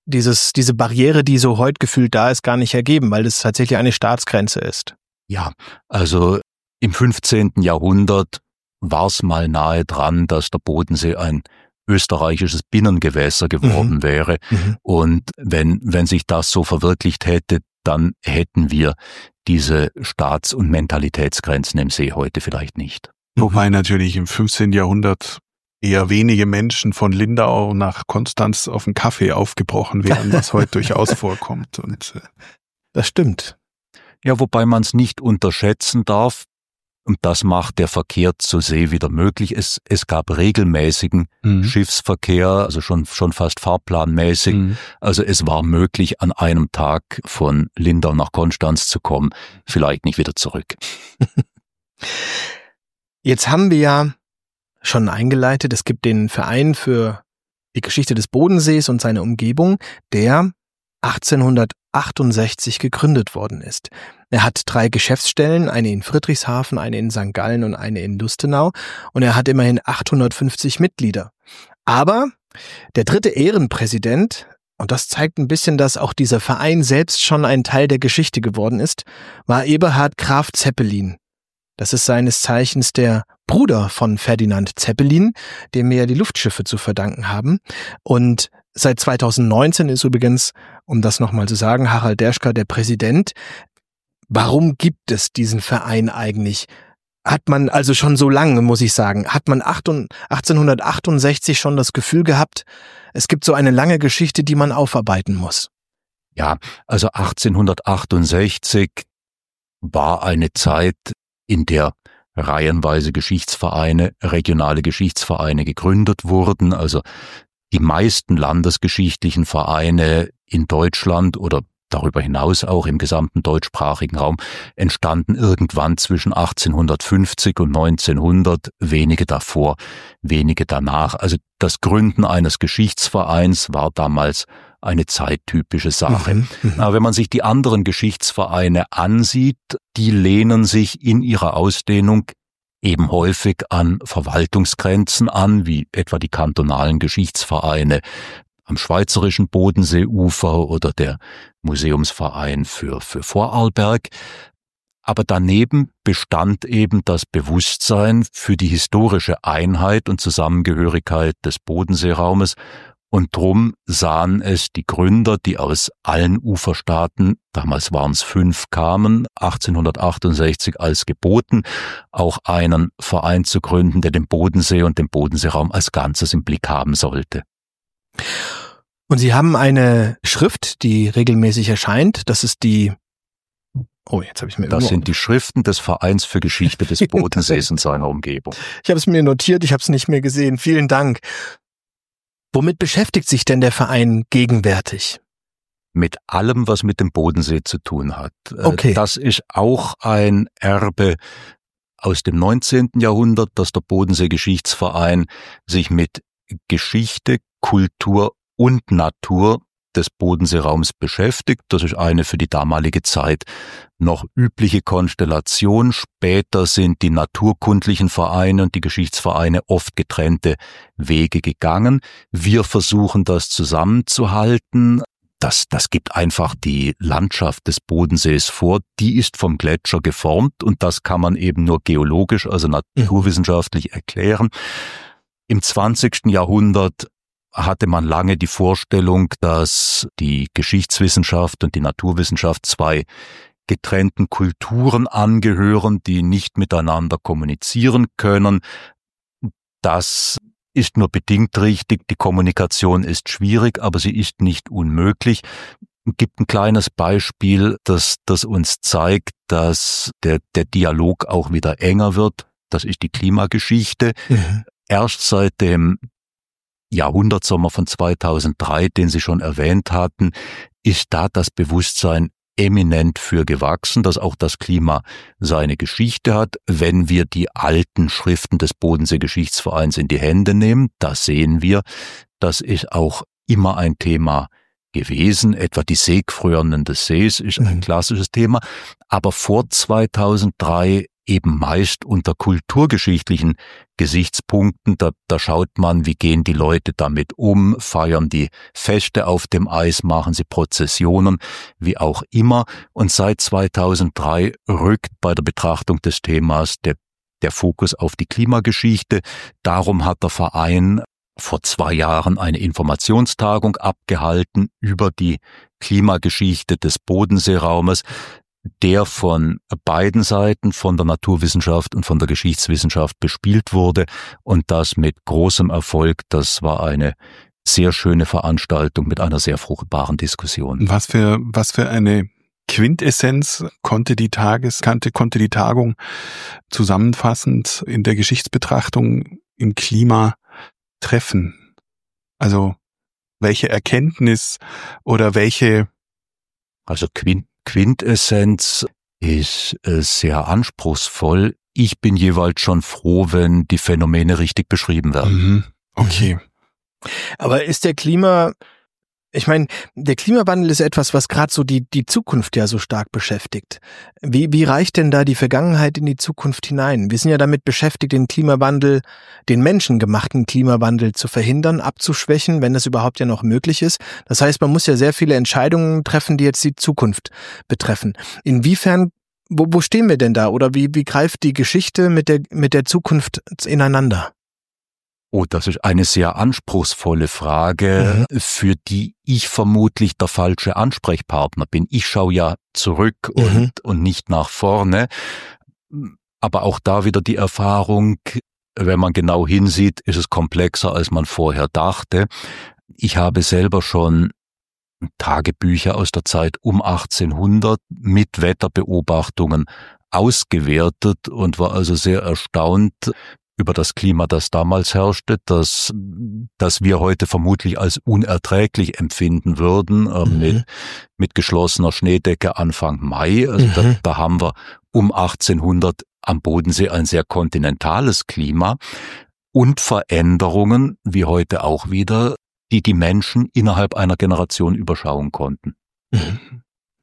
dieses, diese Barriere, die so heute gefühlt da ist, gar nicht ergeben, weil das tatsächlich eine Staatsgrenze ist. Ja, also im fünfzehnten Jahrhundert war es mal nahe dran, dass der Bodensee ein österreichisches Binnengewässer geworden mhm. wäre. Mhm. Und wenn, wenn sich das so verwirklicht hätte, dann hätten wir diese Staats- und Mentalitätsgrenzen im See heute vielleicht nicht. Wobei natürlich im fünfzehnten Jahrhundert eher wenige Menschen von Lindau nach Konstanz auf den Kaffee aufgebrochen wären, was heute durchaus vorkommt. Und äh das stimmt. Ja, wobei man es nicht unterschätzen darf, und das macht der Verkehr zur See wieder möglich. Es, es gab regelmäßigen mhm. Schiffsverkehr, also schon, schon fast fahrplanmäßig. Mhm. Also es war möglich, an einem Tag von Lindau nach Konstanz zu kommen, vielleicht nicht wieder zurück. Jetzt haben wir ja schon eingeleitet, es gibt den Verein für die Geschichte des Bodensees und seine Umgebung, der achtzehnhundertachtundsechzig gegründet worden ist. Er hat drei Geschäftsstellen, eine in Friedrichshafen, eine in Sankt Gallen und eine in Lustenau, und er hat immerhin achthundertfünfzig Mitglieder. Aber der dritte Ehrenpräsident, und das zeigt ein bisschen, dass auch dieser Verein selbst schon ein Teil der Geschichte geworden ist, war Eberhard Graf Zeppelin. Das ist seines Zeichens der Bruder von Ferdinand Zeppelin, dem wir ja die Luftschiffe zu verdanken haben. Und seit zweitausendneunzehn ist übrigens, um das nochmal zu sagen, Harald Derschka der Präsident. Warum gibt es diesen Verein eigentlich? Hat man also schon so lange, muss ich sagen, hat man achtzehnhundertachtundsechzig schon das Gefühl gehabt, es gibt so eine lange Geschichte, die man aufarbeiten muss? Ja, also achtzehnhundertachtundsechzig war eine Zeit, in der reihenweise Geschichtsvereine, regionale Geschichtsvereine gegründet wurden. Also die meisten landesgeschichtlichen Vereine in Deutschland oder darüber hinaus auch im gesamten deutschsprachigen Raum entstanden irgendwann zwischen achtzehnhundertfünfzig und neunzehnhundert, wenige davor, wenige danach. Also das Gründen eines Geschichtsvereins war damals eine zeittypische Sache. Mhm, Aber wenn man sich die anderen Geschichtsvereine ansieht, die lehnen sich in ihrer Ausdehnung eben häufig an Verwaltungsgrenzen an, wie etwa die kantonalen Geschichtsvereine am schweizerischen Bodenseeufer oder der Museumsverein für, für Vorarlberg. Aber daneben bestand eben das Bewusstsein für die historische Einheit und Zusammengehörigkeit des Bodenseeraumes. Und drum sahen es die Gründer, die aus allen Uferstaaten, damals waren es fünf, kamen, achtzehnhundertachtundsechzig als geboten, auch einen Verein zu gründen, der den Bodensee und den Bodenseeraum als Ganzes im Blick haben sollte. Und Sie haben eine Schrift, die regelmäßig erscheint. Das ist die... Oh, jetzt habe ich mir... Das sind die Schriften des Vereins für Geschichte des Bodensees und seiner Umgebung. Ich habe es mir notiert, ich habe es nicht mehr gesehen. Vielen Dank. Womit beschäftigt sich denn der Verein gegenwärtig? Mit allem, was mit dem Bodensee zu tun hat. Okay. Das ist auch ein Erbe aus dem neunzehnten Jahrhundert, dass der Bodensee-Geschichtsverein sich mit Geschichte, Kultur und Natur des Bodenseeraums beschäftigt. Das ist eine für die damalige Zeit noch übliche Konstellation. Später sind die naturkundlichen Vereine und die Geschichtsvereine oft getrennte Wege gegangen. Wir versuchen das zusammenzuhalten. Das, das gibt einfach die Landschaft des Bodensees vor. Die ist vom Gletscher geformt und das kann man eben nur geologisch, also naturwissenschaftlich erklären. Im zwanzigsten Jahrhundert hatte man lange die Vorstellung, dass die Geschichtswissenschaft und die Naturwissenschaft zwei getrennten Kulturen angehören, die nicht miteinander kommunizieren können. Das ist nur bedingt richtig. Die Kommunikation ist schwierig, aber sie ist nicht unmöglich. Es gibt ein kleines Beispiel, das, das uns zeigt, dass der, der Dialog auch wieder enger wird. Das ist die Klimageschichte. Mhm. Erst seit dem Jahrhundertsommer von zweitausenddrei, den Sie schon erwähnt hatten, ist da das Bewusstsein eminent für gewachsen, dass auch das Klima seine Geschichte hat. Wenn wir die alten Schriften des Bodensee-Geschichtsvereins in die Hände nehmen, da sehen wir, das ist auch immer ein Thema gewesen. Etwa die Seegefrierungen des Sees ist ein klassisches Thema. Aber vor zweitausenddrei eben meist unter kulturgeschichtlichen Gesichtspunkten. Da, da schaut man, wie gehen die Leute damit um, feiern die Feste auf dem Eis, machen sie Prozessionen, wie auch immer. Und seit zweitausenddrei rückt bei der Betrachtung des Themas der, der Fokus auf die Klimageschichte. Darum hat der Verein vor zwei Jahren eine Informationstagung abgehalten über die Klimageschichte des Bodenseeraumes, der von beiden Seiten, von der Naturwissenschaft und von der Geschichtswissenschaft bespielt wurde, und das mit großem Erfolg. Das war eine sehr schöne Veranstaltung mit einer sehr fruchtbaren Diskussion. Was für, was für eine Quintessenz konnte die Tages, konnte, konnte die Tagung zusammenfassend in der Geschichtsbetrachtung im Klima treffen? Also welche Erkenntnis oder welche? Also Quint, Quintessenz ist äh, sehr anspruchsvoll. Ich bin jeweils schon froh, wenn die Phänomene richtig beschrieben werden. Mhm. Okay. Aber ist der Klima, ich meine, der Klimawandel ist etwas, was gerade so die die Zukunft ja so stark beschäftigt. Wie wie reicht denn da die Vergangenheit in die Zukunft hinein? Wir sind ja damit beschäftigt, den Klimawandel, den menschengemachten Klimawandel zu verhindern, abzuschwächen, wenn das überhaupt ja noch möglich ist. Das heißt, man muss ja sehr viele Entscheidungen treffen, die jetzt die Zukunft betreffen. Inwiefern, wo wo stehen wir denn da? Oder wie wie greift die Geschichte mit der mit der Zukunft ineinander? Oh, das ist eine sehr anspruchsvolle Frage, mhm. für die ich vermutlich der falsche Ansprechpartner bin. Ich schaue ja zurück mhm. und, und nicht nach vorne. Aber auch da wieder die Erfahrung, wenn man genau hinsieht, ist es komplexer, als man vorher dachte. Ich habe selber schon Tagebücher aus der Zeit um achtzehnhundert mit Wetterbeobachtungen ausgewertet und war also sehr erstaunt über das Klima, das damals herrschte, das, das wir heute vermutlich als unerträglich empfinden würden, äh, mhm. mit, mit geschlossener Schneedecke Anfang Mai. Also mhm. da, da haben wir um achtzehnhundert am Bodensee ein sehr kontinentales Klima und Veränderungen, wie heute auch wieder, die die Menschen innerhalb einer Generation überschauen konnten. Mhm.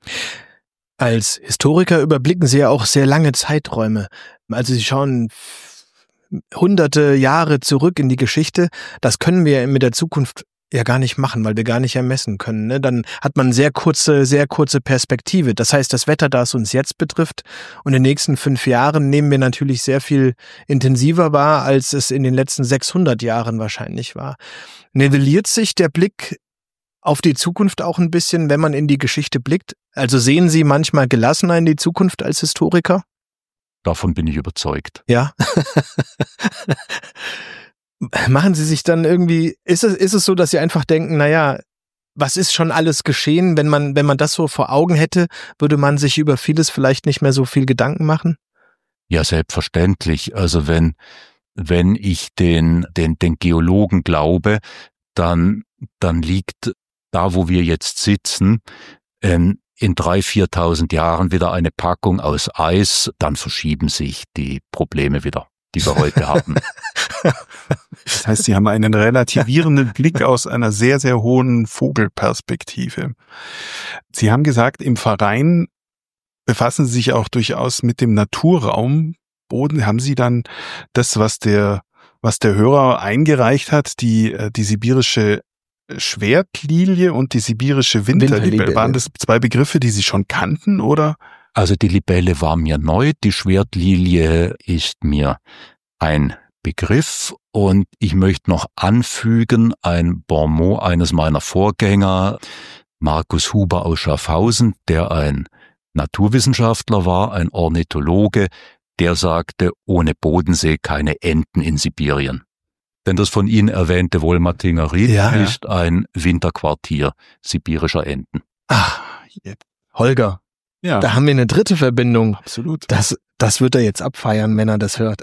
Als Historiker überblicken Sie ja auch sehr lange Zeiträume. Also Sie schauen hunderte Jahre zurück in die Geschichte. Das können wir mit der Zukunft ja gar nicht machen, weil wir gar nicht ermessen können. Ne? Dann hat man sehr kurze, sehr kurze Perspektive. Das heißt, das Wetter, das uns jetzt betrifft und in den nächsten fünf Jahren nehmen wir natürlich sehr viel intensiver wahr, als es in den letzten sechshundert Jahren wahrscheinlich war. Nivelliert sich der Blick auf die Zukunft auch ein bisschen, wenn man in die Geschichte blickt? Also sehen Sie manchmal gelassener in die Zukunft als Historiker? Davon bin ich überzeugt. Ja. Machen Sie sich dann irgendwie, ist es, ist es so, dass Sie einfach denken, naja, was ist schon alles geschehen? Wenn man, wenn man das so vor Augen hätte, würde man sich über vieles vielleicht nicht mehr so viel Gedanken machen? Ja, selbstverständlich. Also wenn, wenn ich den, den, den Geologen glaube, dann, dann liegt da, wo wir jetzt sitzen, ähm, in drei, viertausend Jahren wieder eine Packung aus Eis, dann verschieben sich die Probleme wieder, die wir heute haben. Das heißt, Sie haben einen relativierenden Blick aus einer sehr, sehr hohen Vogelperspektive. Sie haben gesagt, im Verein befassen Sie sich auch durchaus mit dem Naturraum. Boden, haben Sie dann das, was der, was der Hörer eingereicht hat, die, die sibirische Schwertlilie und die sibirische Winterlibelle. Waren das zwei Begriffe, die Sie schon kannten, oder? Also die Libelle war mir neu, die Schwertlilie ist mir ein Begriff, und ich möchte noch anfügen, ein Bon mot eines meiner Vorgänger, Markus Huber aus Schaffhausen, der ein Naturwissenschaftler war, ein Ornithologe, der sagte, ohne Bodensee keine Enten in Sibirien. Denn das von Ihnen erwähnte Volmatinger Ried ja, ist ja. ein Winterquartier sibirischer Enten. Ach, Holger, ja. Da haben wir eine dritte Verbindung. Absolut. Das, das wird er jetzt abfeiern, wenn er das hört.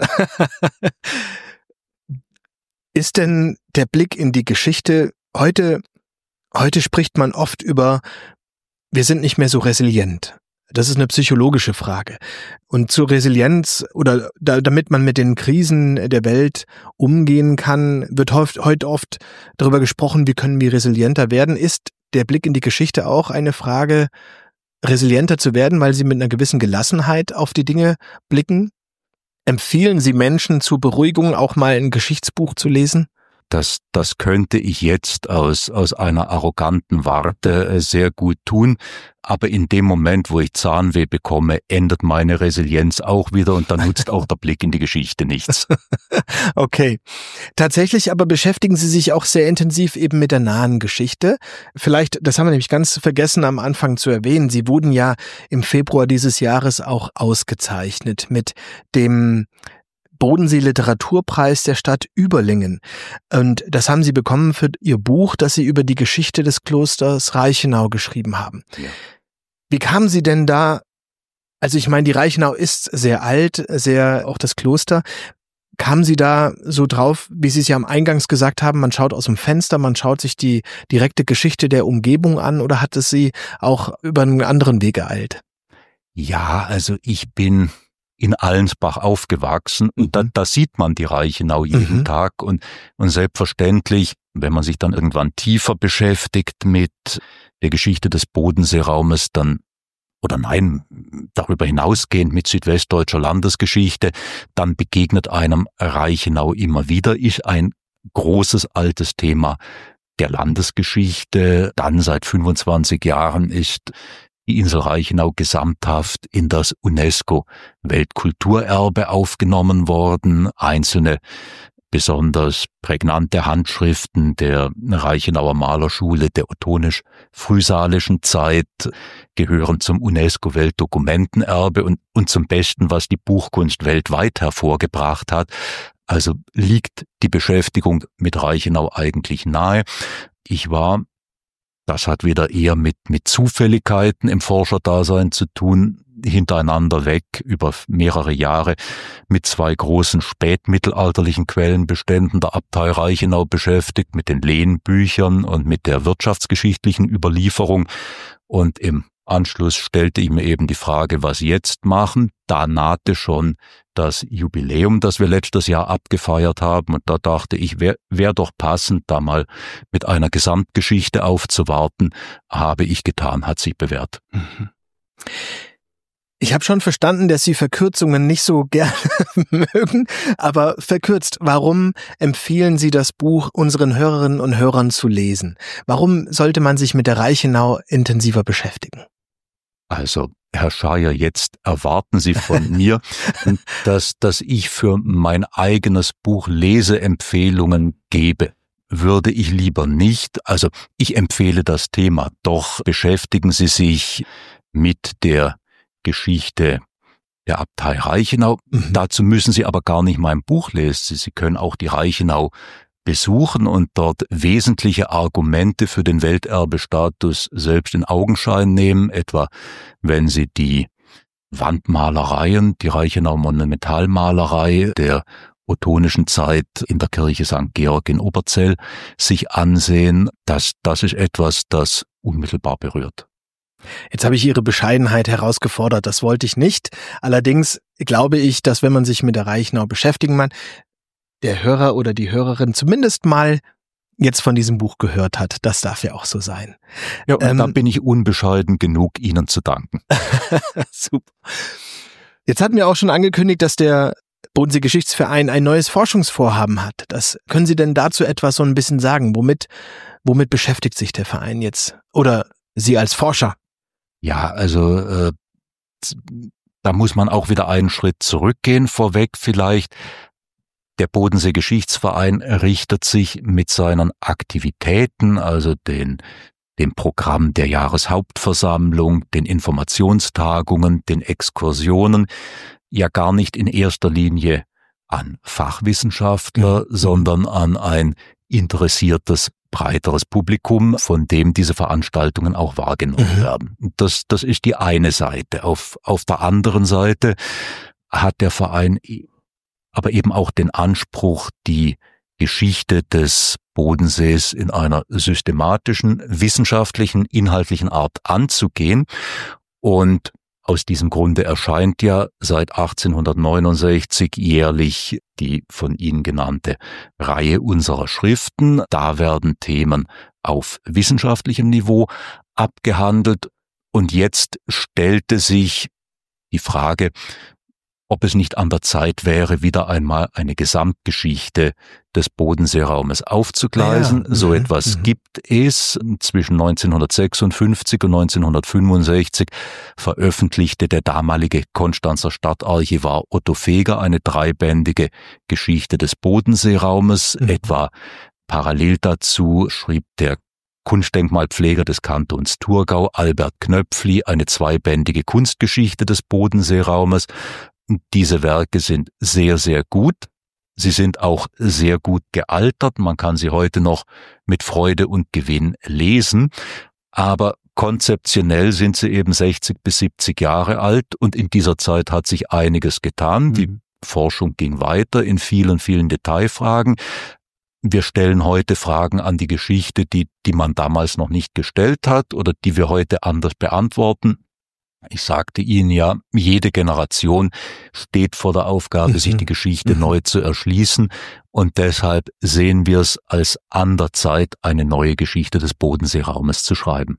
Ist denn der Blick in die Geschichte, heute, heute spricht man oft über, wir sind nicht mehr so resilient. Das ist eine psychologische Frage. Und zur Resilienz oder da, damit man mit den Krisen der Welt umgehen kann, wird heute oft darüber gesprochen, wie können wir resilienter werden. Ist der Blick in die Geschichte auch eine Frage, resilienter zu werden, weil Sie mit einer gewissen Gelassenheit auf die Dinge blicken? Empfehlen Sie Menschen zur Beruhigung auch mal ein Geschichtsbuch zu lesen? Das, das könnte ich jetzt aus, aus einer arroganten Warte sehr gut tun. Aber in dem Moment, wo ich Zahnweh bekomme, ändert meine Resilienz auch wieder und dann nutzt auch der Blick in die Geschichte nichts. Okay. Tatsächlich aber beschäftigen Sie sich auch sehr intensiv eben mit der nahen Geschichte. Vielleicht, das haben wir nämlich ganz vergessen am Anfang zu erwähnen, Sie wurden ja im Februar dieses Jahres auch ausgezeichnet mit dem Bodensee-Literaturpreis der Stadt Überlingen. Und das haben Sie bekommen für Ihr Buch, das Sie über die Geschichte des Klosters Reichenau geschrieben haben. Ja. Wie kamen Sie denn da, also ich meine, die Reichenau ist sehr alt, sehr, auch das Kloster. Kamen Sie da so drauf, wie Sie es ja am Eingangs gesagt haben, man schaut aus dem Fenster, man schaut sich die direkte Geschichte der Umgebung an, oder hat es Sie auch über einen anderen Weg ereilt? Ja, also ich bin in Allensbach aufgewachsen und da, da sieht man die Reichenau jeden mhm. Tag und, und selbstverständlich, wenn man sich dann irgendwann tiefer beschäftigt mit der Geschichte des Bodenseeraumes, dann oder nein, darüber hinausgehend mit südwestdeutscher Landesgeschichte, dann begegnet einem Reichenau immer wieder, ist ein großes altes Thema der Landesgeschichte. Dann seit fünfundzwanzig Jahren ist die Insel Reichenau gesamthaft in das UNESCO-Weltkulturerbe aufgenommen worden. Einzelne besonders prägnante Handschriften der Reichenauer Malerschule der ottonisch-frühsalischen Zeit gehören zum UNESCO-Weltdokumentenerbe und, und zum Besten, was die Buchkunst weltweit hervorgebracht hat. Also liegt die Beschäftigung mit Reichenau eigentlich nahe. Ich war, das hat wieder eher mit, mit Zufälligkeiten im Forscherdasein zu tun, hintereinander weg über mehrere Jahre mit zwei großen spätmittelalterlichen Quellenbeständen der Abtei Reichenau beschäftigt, mit den Lehnbüchern und mit der wirtschaftsgeschichtlichen Überlieferung. Und im Anschluss stellte ich mir eben die Frage, was jetzt machen. Da nahte schon das Jubiläum, das wir letztes Jahr abgefeiert haben. Und da dachte ich, wäre wär doch passend, da mal mit einer Gesamtgeschichte aufzuwarten. Habe ich getan, hat sich bewährt. Mhm. Ich habe schon verstanden, dass Sie Verkürzungen nicht so gerne mögen, aber verkürzt, warum empfehlen Sie das Buch unseren Hörerinnen und Hörern zu lesen? Warum sollte man sich mit der Reichenau intensiver beschäftigen? Also, Herr Schaier, jetzt erwarten Sie von mir, dass, dass ich für mein eigenes Buch Leseempfehlungen gebe. Würde ich lieber nicht. Also, ich empfehle das Thema. Doch beschäftigen Sie sich mit der Geschichte der Abtei Reichenau. Mhm. Dazu müssen Sie aber gar nicht mein Buch lesen. Sie können auch die Reichenau besuchen und dort wesentliche Argumente für den Welterbestatus selbst in Augenschein nehmen, etwa wenn Sie die Wandmalereien, die Reichenau Monumentalmalerei der ottonischen Zeit in der Kirche Sankt Georg in Oberzell sich ansehen. Das, das ist etwas, das unmittelbar berührt. Jetzt habe ich Ihre Bescheidenheit herausgefordert, das wollte ich nicht. Allerdings glaube ich, dass wenn man sich mit der Reichenau beschäftigen kann, der Hörer oder die Hörerin zumindest mal jetzt von diesem Buch gehört hat. Das darf ja auch so sein. Ja, und ähm, da bin ich unbescheiden genug, Ihnen zu danken. Super. Jetzt hatten wir auch schon angekündigt, dass der Bodensee-Geschichtsverein ein neues Forschungsvorhaben hat. Das, können Sie denn dazu etwas so ein bisschen sagen? Womit, womit beschäftigt sich der Verein jetzt? Oder Sie als Forscher? Ja, also äh, da muss man auch wieder einen Schritt zurückgehen. Vorweg vielleicht, der Bodensee-Geschichtsverein richtet sich mit seinen Aktivitäten, also den, dem Programm der Jahreshauptversammlung, den Informationstagungen, den Exkursionen, ja gar nicht in erster Linie an Fachwissenschaftler, mhm. sondern an ein interessiertes breiteres Publikum, von dem diese Veranstaltungen auch wahrgenommen mhm. werden. Das, das ist die eine Seite. Auf, auf der anderen Seite hat der Verein aber eben auch den Anspruch, die Geschichte des Bodensees in einer systematischen, wissenschaftlichen, inhaltlichen Art anzugehen. Und aus diesem Grunde erscheint ja seit achtzehnhundertneunundsechzig jährlich die von Ihnen genannte Reihe unserer Schriften. Da werden Themen auf wissenschaftlichem Niveau abgehandelt. Und jetzt stellte sich die Frage, ob es nicht an der Zeit wäre, wieder einmal eine Gesamtgeschichte des Bodenseeraumes aufzugleisen. Ja, so mhm, etwas mhm. gibt es. Zwischen neunzehnhundertsechsundfünfzig und neunzehnhundertfünfundsechzig veröffentlichte der damalige Konstanzer Stadtarchivar Otto Feger eine dreibändige Geschichte des Bodenseeraumes. Mhm. Etwa parallel dazu schrieb der Kunstdenkmalpfleger des Kantons Thurgau, Albert Knöpfli, eine zweibändige Kunstgeschichte des Bodenseeraumes. Diese Werke sind sehr, sehr gut. Sie sind auch sehr gut gealtert. Man kann sie heute noch mit Freude und Gewinn lesen. Aber konzeptionell sind sie eben sechzig bis siebzig Jahre alt und in dieser Zeit hat sich einiges getan. Mhm. Die Forschung ging weiter in vielen, vielen Detailfragen. Wir stellen heute Fragen an die Geschichte, die, die man damals noch nicht gestellt hat oder die wir heute anders beantworten. Ich sagte Ihnen ja, jede Generation steht vor der Aufgabe, mhm. sich die Geschichte mhm. neu zu erschließen. Und deshalb sehen wir es als an der Zeit, eine neue Geschichte des Bodenseeraumes zu schreiben.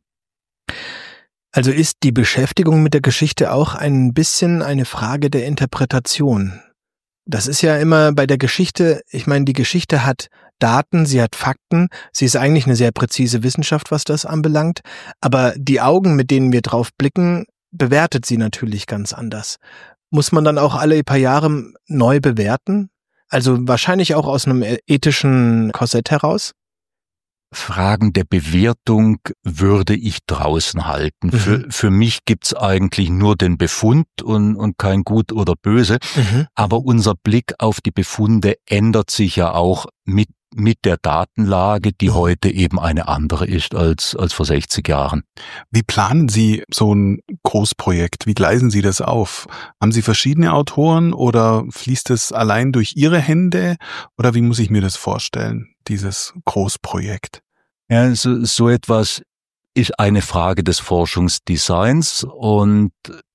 Also ist die Beschäftigung mit der Geschichte auch ein bisschen eine Frage der Interpretation. Das ist ja immer bei der Geschichte, ich meine, die Geschichte hat Daten, sie hat Fakten, sie ist eigentlich eine sehr präzise Wissenschaft, was das anbelangt, aber die Augen, mit denen wir drauf blicken, bewertet sie natürlich ganz anders. Muss man dann auch alle paar Jahre neu bewerten? Also wahrscheinlich auch aus einem ethischen Korsett heraus? Fragen der Bewertung würde ich draußen halten. Mhm. Für, für mich gibt's eigentlich nur den Befund und, und kein Gut oder Böse. Mhm. Aber unser Blick auf die Befunde ändert sich ja auch mit, mit der Datenlage, die mhm. heute eben eine andere ist als, als vor sechzig Jahren. Wie planen Sie so ein Großprojekt? Wie gleisen Sie das auf? Haben Sie verschiedene Autoren oder fließt es allein durch Ihre Hände? Oder wie muss ich mir das vorstellen, dieses Großprojekt? Ja, so, so etwas ist eine Frage des Forschungsdesigns und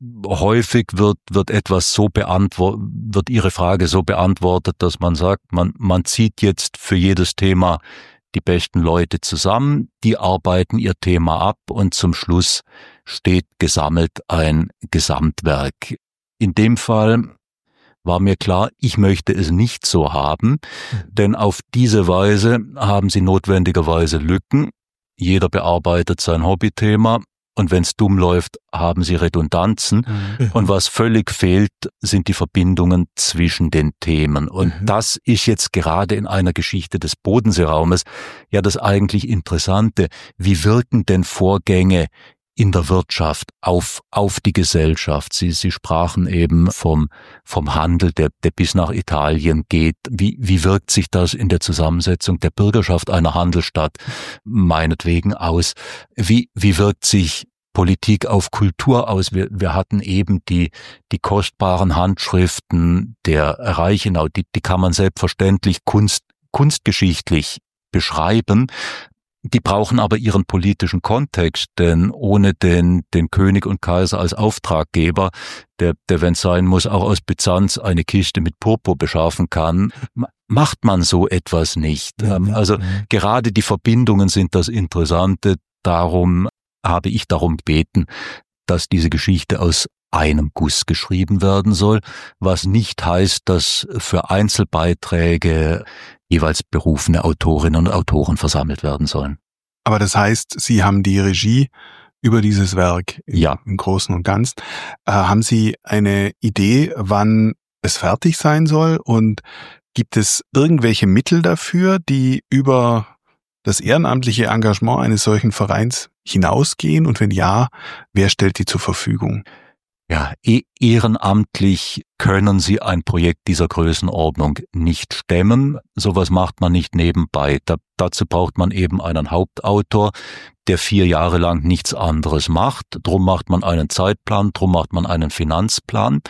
häufig wird, wird etwas so beantwortet, wird Ihre Frage so beantwortet, dass man sagt, man, man zieht jetzt für jedes Thema die besten Leute zusammen, die arbeiten ihr Thema ab und zum Schluss steht gesammelt ein Gesamtwerk. In dem Fall war mir klar, ich möchte es nicht so haben, denn auf diese Weise haben Sie notwendigerweise Lücken. Jeder bearbeitet sein Hobbythema und wenn es dumm läuft, haben Sie Redundanzen. Mhm. Und was völlig fehlt, sind die Verbindungen zwischen den Themen. Und mhm. das ist jetzt gerade in einer Geschichte des Bodenseeraumes ja das eigentlich Interessante. Wie wirken denn Vorgänge in der Wirtschaft auf auf die Gesellschaft? Sie Sie sprachen eben vom vom Handel, der der bis nach Italien geht. Wie wie wirkt sich das in der Zusammensetzung der Bürgerschaft einer Handelsstadt meinetwegen aus? Wie wie wirkt sich Politik auf Kultur aus? Wir wir hatten eben die die kostbaren Handschriften der Reichenau, die die kann man selbstverständlich kunst kunstgeschichtlich beschreiben. Die brauchen aber ihren politischen Kontext, denn ohne den den König und Kaiser als Auftraggeber, der, der wenn es sein muss, auch aus Byzanz eine Kiste mit Purpur beschaffen kann, macht man so etwas nicht. Ja, also ja. Gerade die Verbindungen sind das Interessante. Darum habe ich darum gebeten, dass diese Geschichte aus einem Guss geschrieben werden soll, was nicht heißt, dass für Einzelbeiträge jeweils berufene Autorinnen und Autoren versammelt werden sollen. Aber das heißt, Sie haben die Regie über dieses Werk im, ja. im Großen und Ganzen. Äh, haben Sie eine Idee, wann es fertig sein soll? Und gibt es irgendwelche Mittel dafür, die über das ehrenamtliche Engagement eines solchen Vereins hinausgehen? Und wenn ja, wer stellt die zur Verfügung? Ja, eh, ehrenamtlich können Sie ein Projekt dieser Größenordnung nicht stemmen. Sowas macht man nicht nebenbei. Da, dazu braucht man eben einen Hauptautor, der vier Jahre lang nichts anderes macht. Drum macht man einen Zeitplan, drum macht man einen Finanzplan.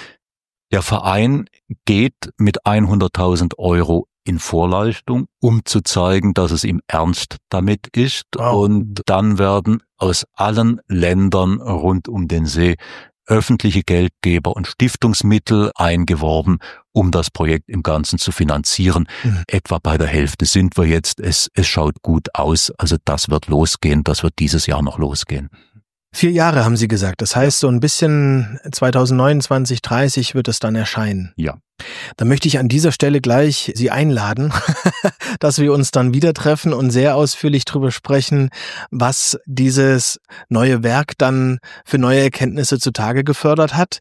Der Verein geht mit hunderttausend Euro in Vorleistung, um zu zeigen, dass es ihm ernst damit ist. Wow. Und dann werden aus allen Ländern rund um den See öffentliche Geldgeber und Stiftungsmittel eingeworben, um das Projekt im Ganzen zu finanzieren. Mhm. Etwa bei der Hälfte sind wir jetzt. Es, es schaut gut aus. Also das wird losgehen. Das wird dieses Jahr noch losgehen. Vier Jahre haben Sie gesagt. Das heißt, so ein bisschen zwanzig neunundzwanzig, dreißig wird es dann erscheinen. Ja. Dann möchte ich an dieser Stelle gleich Sie einladen, dass wir uns dann wieder treffen und sehr ausführlich drüber sprechen, was dieses neue Werk dann für neue Erkenntnisse zutage gefördert hat.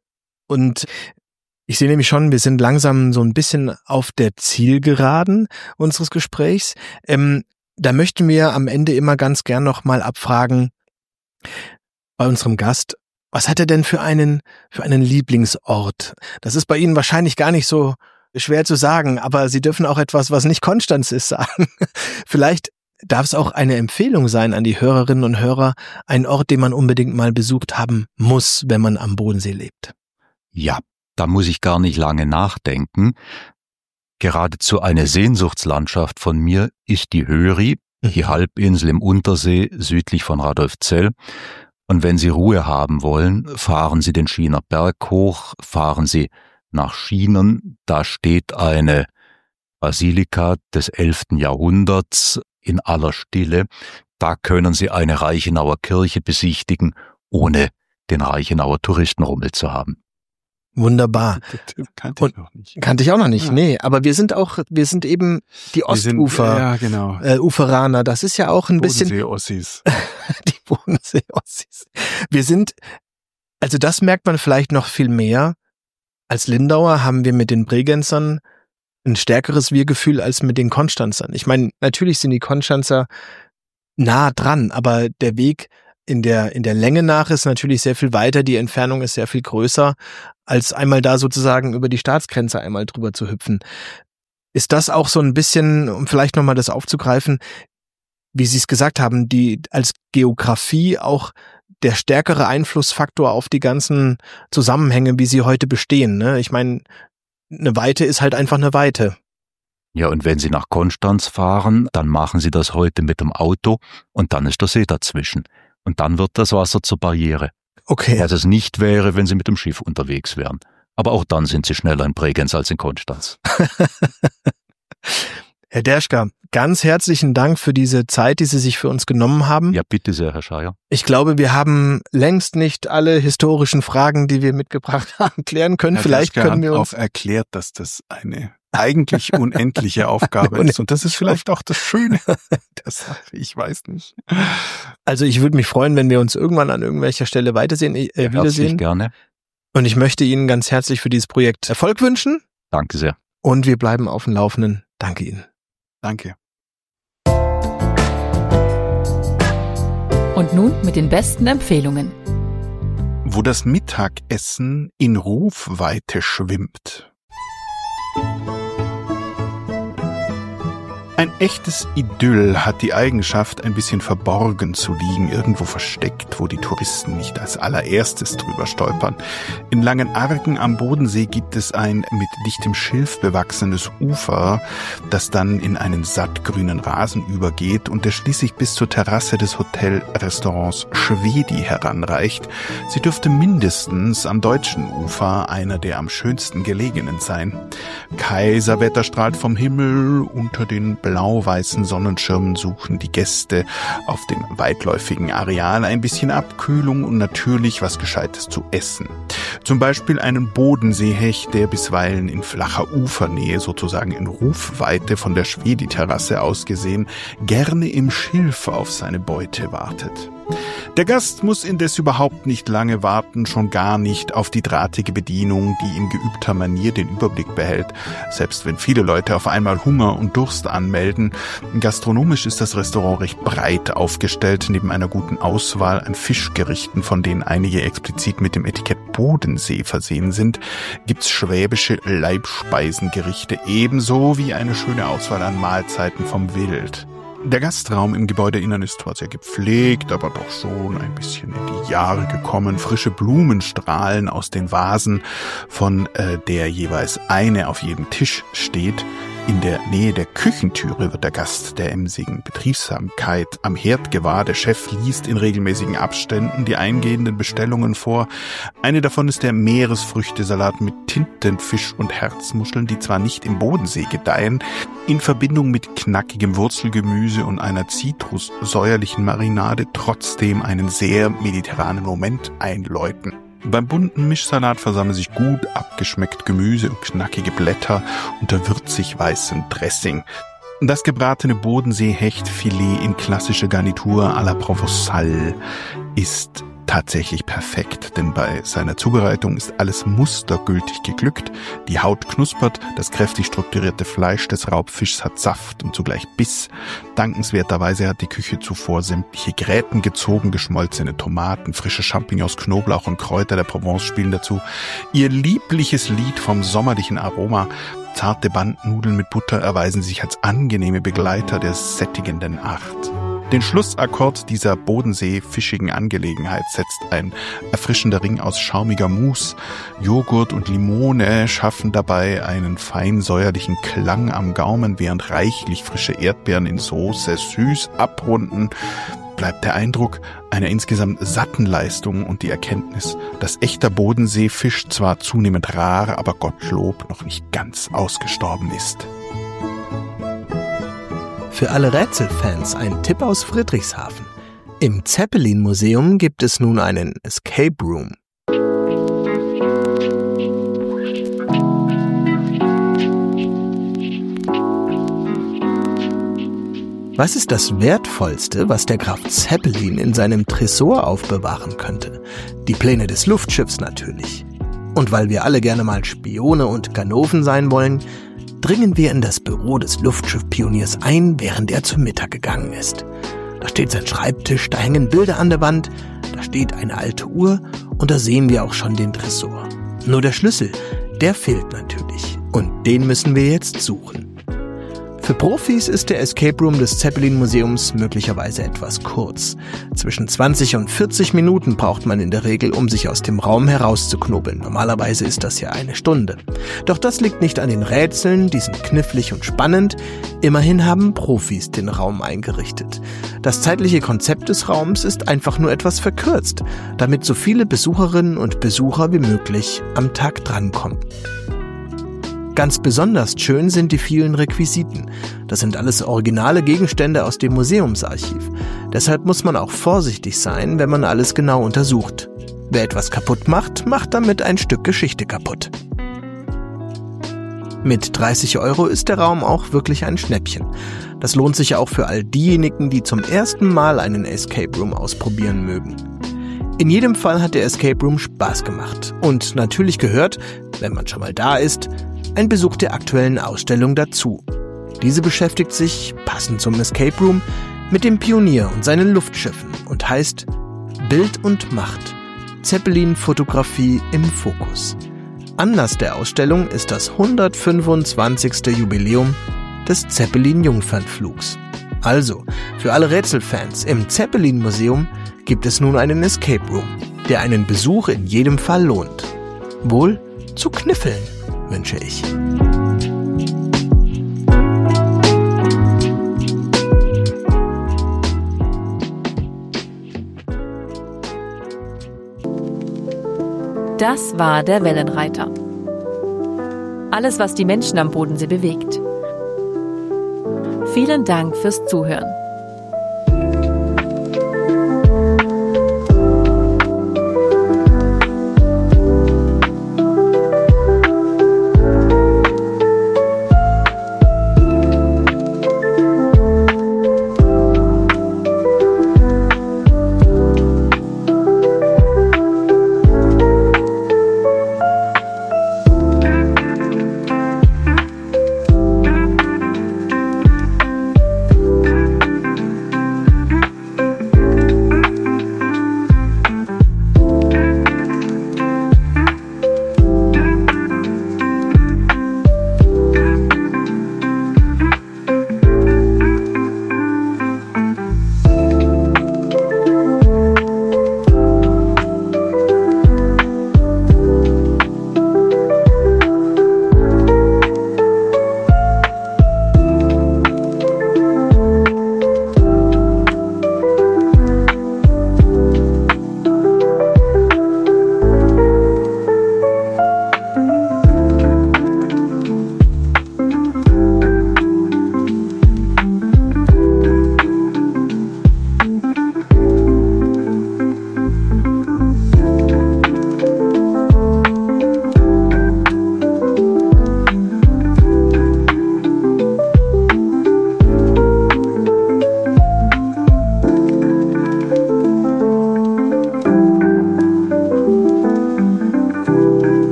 Und ich sehe nämlich schon, wir sind langsam so ein bisschen auf der Zielgeraden unseres Gesprächs. Ähm, da möchten wir am Ende immer ganz gern noch mal abfragen, bei unserem Gast, was hat er denn für einen, für einen Lieblingsort? Das ist bei Ihnen wahrscheinlich gar nicht so schwer zu sagen, aber Sie dürfen auch etwas, was nicht Konstanz ist, sagen. Vielleicht darf es auch eine Empfehlung sein an die Hörerinnen und Hörer, ein Ort, den man unbedingt mal besucht haben muss, wenn man am Bodensee lebt. Ja, da muss ich gar nicht lange nachdenken. Geradezu eine Sehnsuchtslandschaft von mir ist die Höri, die Halbinsel im Untersee südlich von Radolfzell. Und wenn Sie Ruhe haben wollen, fahren Sie den Schiener Berg hoch, fahren Sie nach Schienen. Da steht eine Basilika des elften Jahrhunderts in aller Stille. Da können Sie eine Reichenauer Kirche besichtigen, ohne den Reichenauer Touristenrummel zu haben. Wunderbar. Kannte ich noch nicht. Kannte ich auch noch nicht, Ja. nee. Aber wir sind auch, wir sind eben die Wir sind- Ostufer, Ja, genau. äh, Uferaner. Das ist ja auch ein bisschen Bodensee-Ossis. die Bodensee-Ossis. Wir sind, also das merkt man vielleicht noch viel mehr. Als Lindauer haben wir mit den Bregenzern ein stärkeres Wir-Gefühl als mit den Konstanzern. Ich meine, natürlich sind die Konstanzer nah dran, aber der Weg in der, in der Länge nach ist natürlich sehr viel weiter. Die Entfernung ist sehr viel größer, als einmal da sozusagen über die Staatsgrenze einmal drüber zu hüpfen. Ist das auch so ein bisschen, um vielleicht nochmal das aufzugreifen, wie Sie es gesagt haben, die als Geografie auch der stärkere Einflussfaktor auf die ganzen Zusammenhänge, wie sie heute bestehen, ne? Ich meine, eine Weite ist halt einfach eine Weite. Ja, und wenn Sie nach Konstanz fahren, dann machen Sie das heute mit dem Auto und dann ist der See dazwischen. Und dann wird das Wasser zur Barriere. Okay. Was es nicht wäre, wenn Sie mit dem Schiff unterwegs wären. Aber auch dann sind Sie schneller in Bregenz als in Konstanz. Herr Derschka, ganz herzlichen Dank für diese Zeit, die Sie sich für uns genommen haben. Ja, bitte sehr, Herr Schaier. Ich glaube, wir haben längst nicht alle historischen Fragen, die wir mitgebracht haben, klären können. Herr Vielleicht Derschka können wir hat uns auch erklärt, dass das eine eigentlich unendliche Aufgabe ist. Und das ist vielleicht auch das Schöne der Sache. Ich weiß nicht. Also ich würde mich freuen, wenn wir uns irgendwann an irgendwelcher Stelle weitersehen, äh, Herzlich wiedersehen. gerne. Und ich möchte Ihnen ganz herzlich für dieses Projekt Erfolg wünschen. Danke sehr. Und wir bleiben auf dem Laufenden. Danke Ihnen. Danke. Und nun mit den besten Empfehlungen. Wo das Mittagessen in Rufweite schwimmt. Ein echtes Idyll hat die Eigenschaft, ein bisschen verborgen zu liegen, irgendwo versteckt, wo die Touristen nicht als allererstes drüber stolpern. In Langenargen am Bodensee gibt es ein mit dichtem Schilf bewachsenes Ufer, das dann in einen sattgrünen Rasen übergeht und der schließlich bis zur Terrasse des Hotelrestaurants Schwedi heranreicht. Sie dürfte mindestens am deutschen Ufer einer der am schönsten gelegenen sein. Kaiserwetter strahlt vom Himmel, unter den blau-weißen Sonnenschirmen suchen die Gäste auf dem weitläufigen Areal ein bisschen Abkühlung und natürlich was Gescheites zu essen. Zum Beispiel einen Bodenseehecht, der bisweilen in flacher Ufernähe, sozusagen in Rufweite von der Schwedi-Terrasse aus gesehen, gerne im Schilf auf seine Beute wartet. Der Gast muss indes überhaupt nicht lange warten, schon gar nicht auf die drahtige Bedienung, die in geübter Manier den Überblick behält. Selbst wenn viele Leute auf einmal Hunger und Durst anmelden. Gastronomisch ist das Restaurant recht breit aufgestellt, neben einer guten Auswahl an Fischgerichten, von denen einige explizit mit dem Etikett Bodensee versehen sind, gibt's schwäbische Leibspeisengerichte, ebenso wie eine schöne Auswahl an Mahlzeiten vom Wild. Der Gastraum im Gebäudeinnern ist zwar sehr gepflegt, aber doch schon ein bisschen in die Jahre gekommen. Frische Blumen strahlen aus den Vasen, von äh, der jeweils eine auf jedem Tisch steht. In der Nähe der Küchentüre wird der Gast der emsigen Betriebsamkeit am Herd gewahr. Der Chef liest in regelmäßigen Abständen die eingehenden Bestellungen vor. Eine davon ist der Meeresfrüchtesalat mit Tintenfisch und Herzmuscheln, die zwar nicht im Bodensee gedeihen, in Verbindung mit knackigem Wurzelgemüse und einer zitrussäuerlichen Marinade trotzdem einen sehr mediterranen Moment einläuten. Beim bunten Mischsalat versammeln sich gut abgeschmeckt Gemüse und knackige Blätter unter würzig weißem Dressing. Das gebratene Bodenseehechtfilet in klassischer Garnitur à la Provençale ist tatsächlich perfekt, denn bei seiner Zubereitung ist alles mustergültig geglückt. Die Haut knuspert, das kräftig strukturierte Fleisch des Raubfischs hat Saft und zugleich Biss. Dankenswerterweise hat die Küche zuvor sämtliche Gräten gezogen, geschmolzene Tomaten, frische Champignons, Knoblauch und Kräuter der Provence spielen dazu. Ihr liebliches Lied vom sommerlichen Aroma. Zarte Bandnudeln mit Butter erweisen sich als angenehme Begleiter der sättigenden Art. Den Schlussakkord dieser Bodensee-fischigen Angelegenheit setzt ein erfrischender Ring aus schaumiger Mousse. Joghurt und Limone schaffen dabei einen fein säuerlichen Klang am Gaumen, während reichlich frische Erdbeeren in Soße süß abrunden. Bleibt der Eindruck einer insgesamt satten Leistung und die Erkenntnis, dass echter Bodenseefisch zwar zunehmend rar, aber Gottlob noch nicht ganz ausgestorben ist. Für alle Rätselfans ein Tipp aus Friedrichshafen. Im Zeppelin-Museum gibt es nun einen Escape Room. Was ist das Wertvollste, was der Graf Zeppelin in seinem Tresor aufbewahren könnte? Die Pläne des Luftschiffs natürlich. Und weil wir alle gerne mal Spione und Ganoven sein wollen, dringen wir in das Büro des Luftschiffpioniers ein, während er zum Mittag gegangen ist. Da steht sein Schreibtisch, da hängen Bilder an der Wand, da steht eine alte Uhr und da sehen wir auch schon den Tresor. Nur der Schlüssel, der fehlt natürlich und den müssen wir jetzt suchen. Für Profis ist der Escape Room des Zeppelin-Museums möglicherweise etwas kurz. Zwischen zwanzig und vierzig Minuten braucht man in der Regel, um sich aus dem Raum herauszuknobeln. Normalerweise ist das ja eine Stunde. Doch das liegt nicht an den Rätseln, die sind knifflig und spannend. Immerhin haben Profis den Raum eingerichtet. Das zeitliche Konzept des Raums ist einfach nur etwas verkürzt, damit so viele Besucherinnen und Besucher wie möglich am Tag drankommen. Ganz besonders schön sind die vielen Requisiten. Das sind alles originale Gegenstände aus dem Museumsarchiv. Deshalb muss man auch vorsichtig sein, wenn man alles genau untersucht. Wer etwas kaputt macht, macht damit ein Stück Geschichte kaputt. Mit dreißig Euro ist der Raum auch wirklich ein Schnäppchen. Das lohnt sich auch für all diejenigen, die zum ersten Mal einen Escape Room ausprobieren mögen. In jedem Fall hat der Escape Room Spaß gemacht. Und natürlich gehört, wenn man schon mal da ist, ein Besuch der aktuellen Ausstellung dazu. Diese beschäftigt sich, passend zum Escape Room, mit dem Pionier und seinen Luftschiffen und heißt Bild und Macht – Zeppelin-Fotografie im Fokus. Anlass der Ausstellung ist das hundertfünfundzwanzigste Jubiläum des Zeppelin-Jungfernflugs. Also, für alle Rätselfans im Zeppelin-Museum gibt es nun einen Escape Room, der einen Besuch in jedem Fall lohnt. Wohl zu kniffeln, wünsche ich. Das war der Wellenreiter. Alles, was die Menschen am Bodensee bewegt. Vielen Dank fürs Zuhören.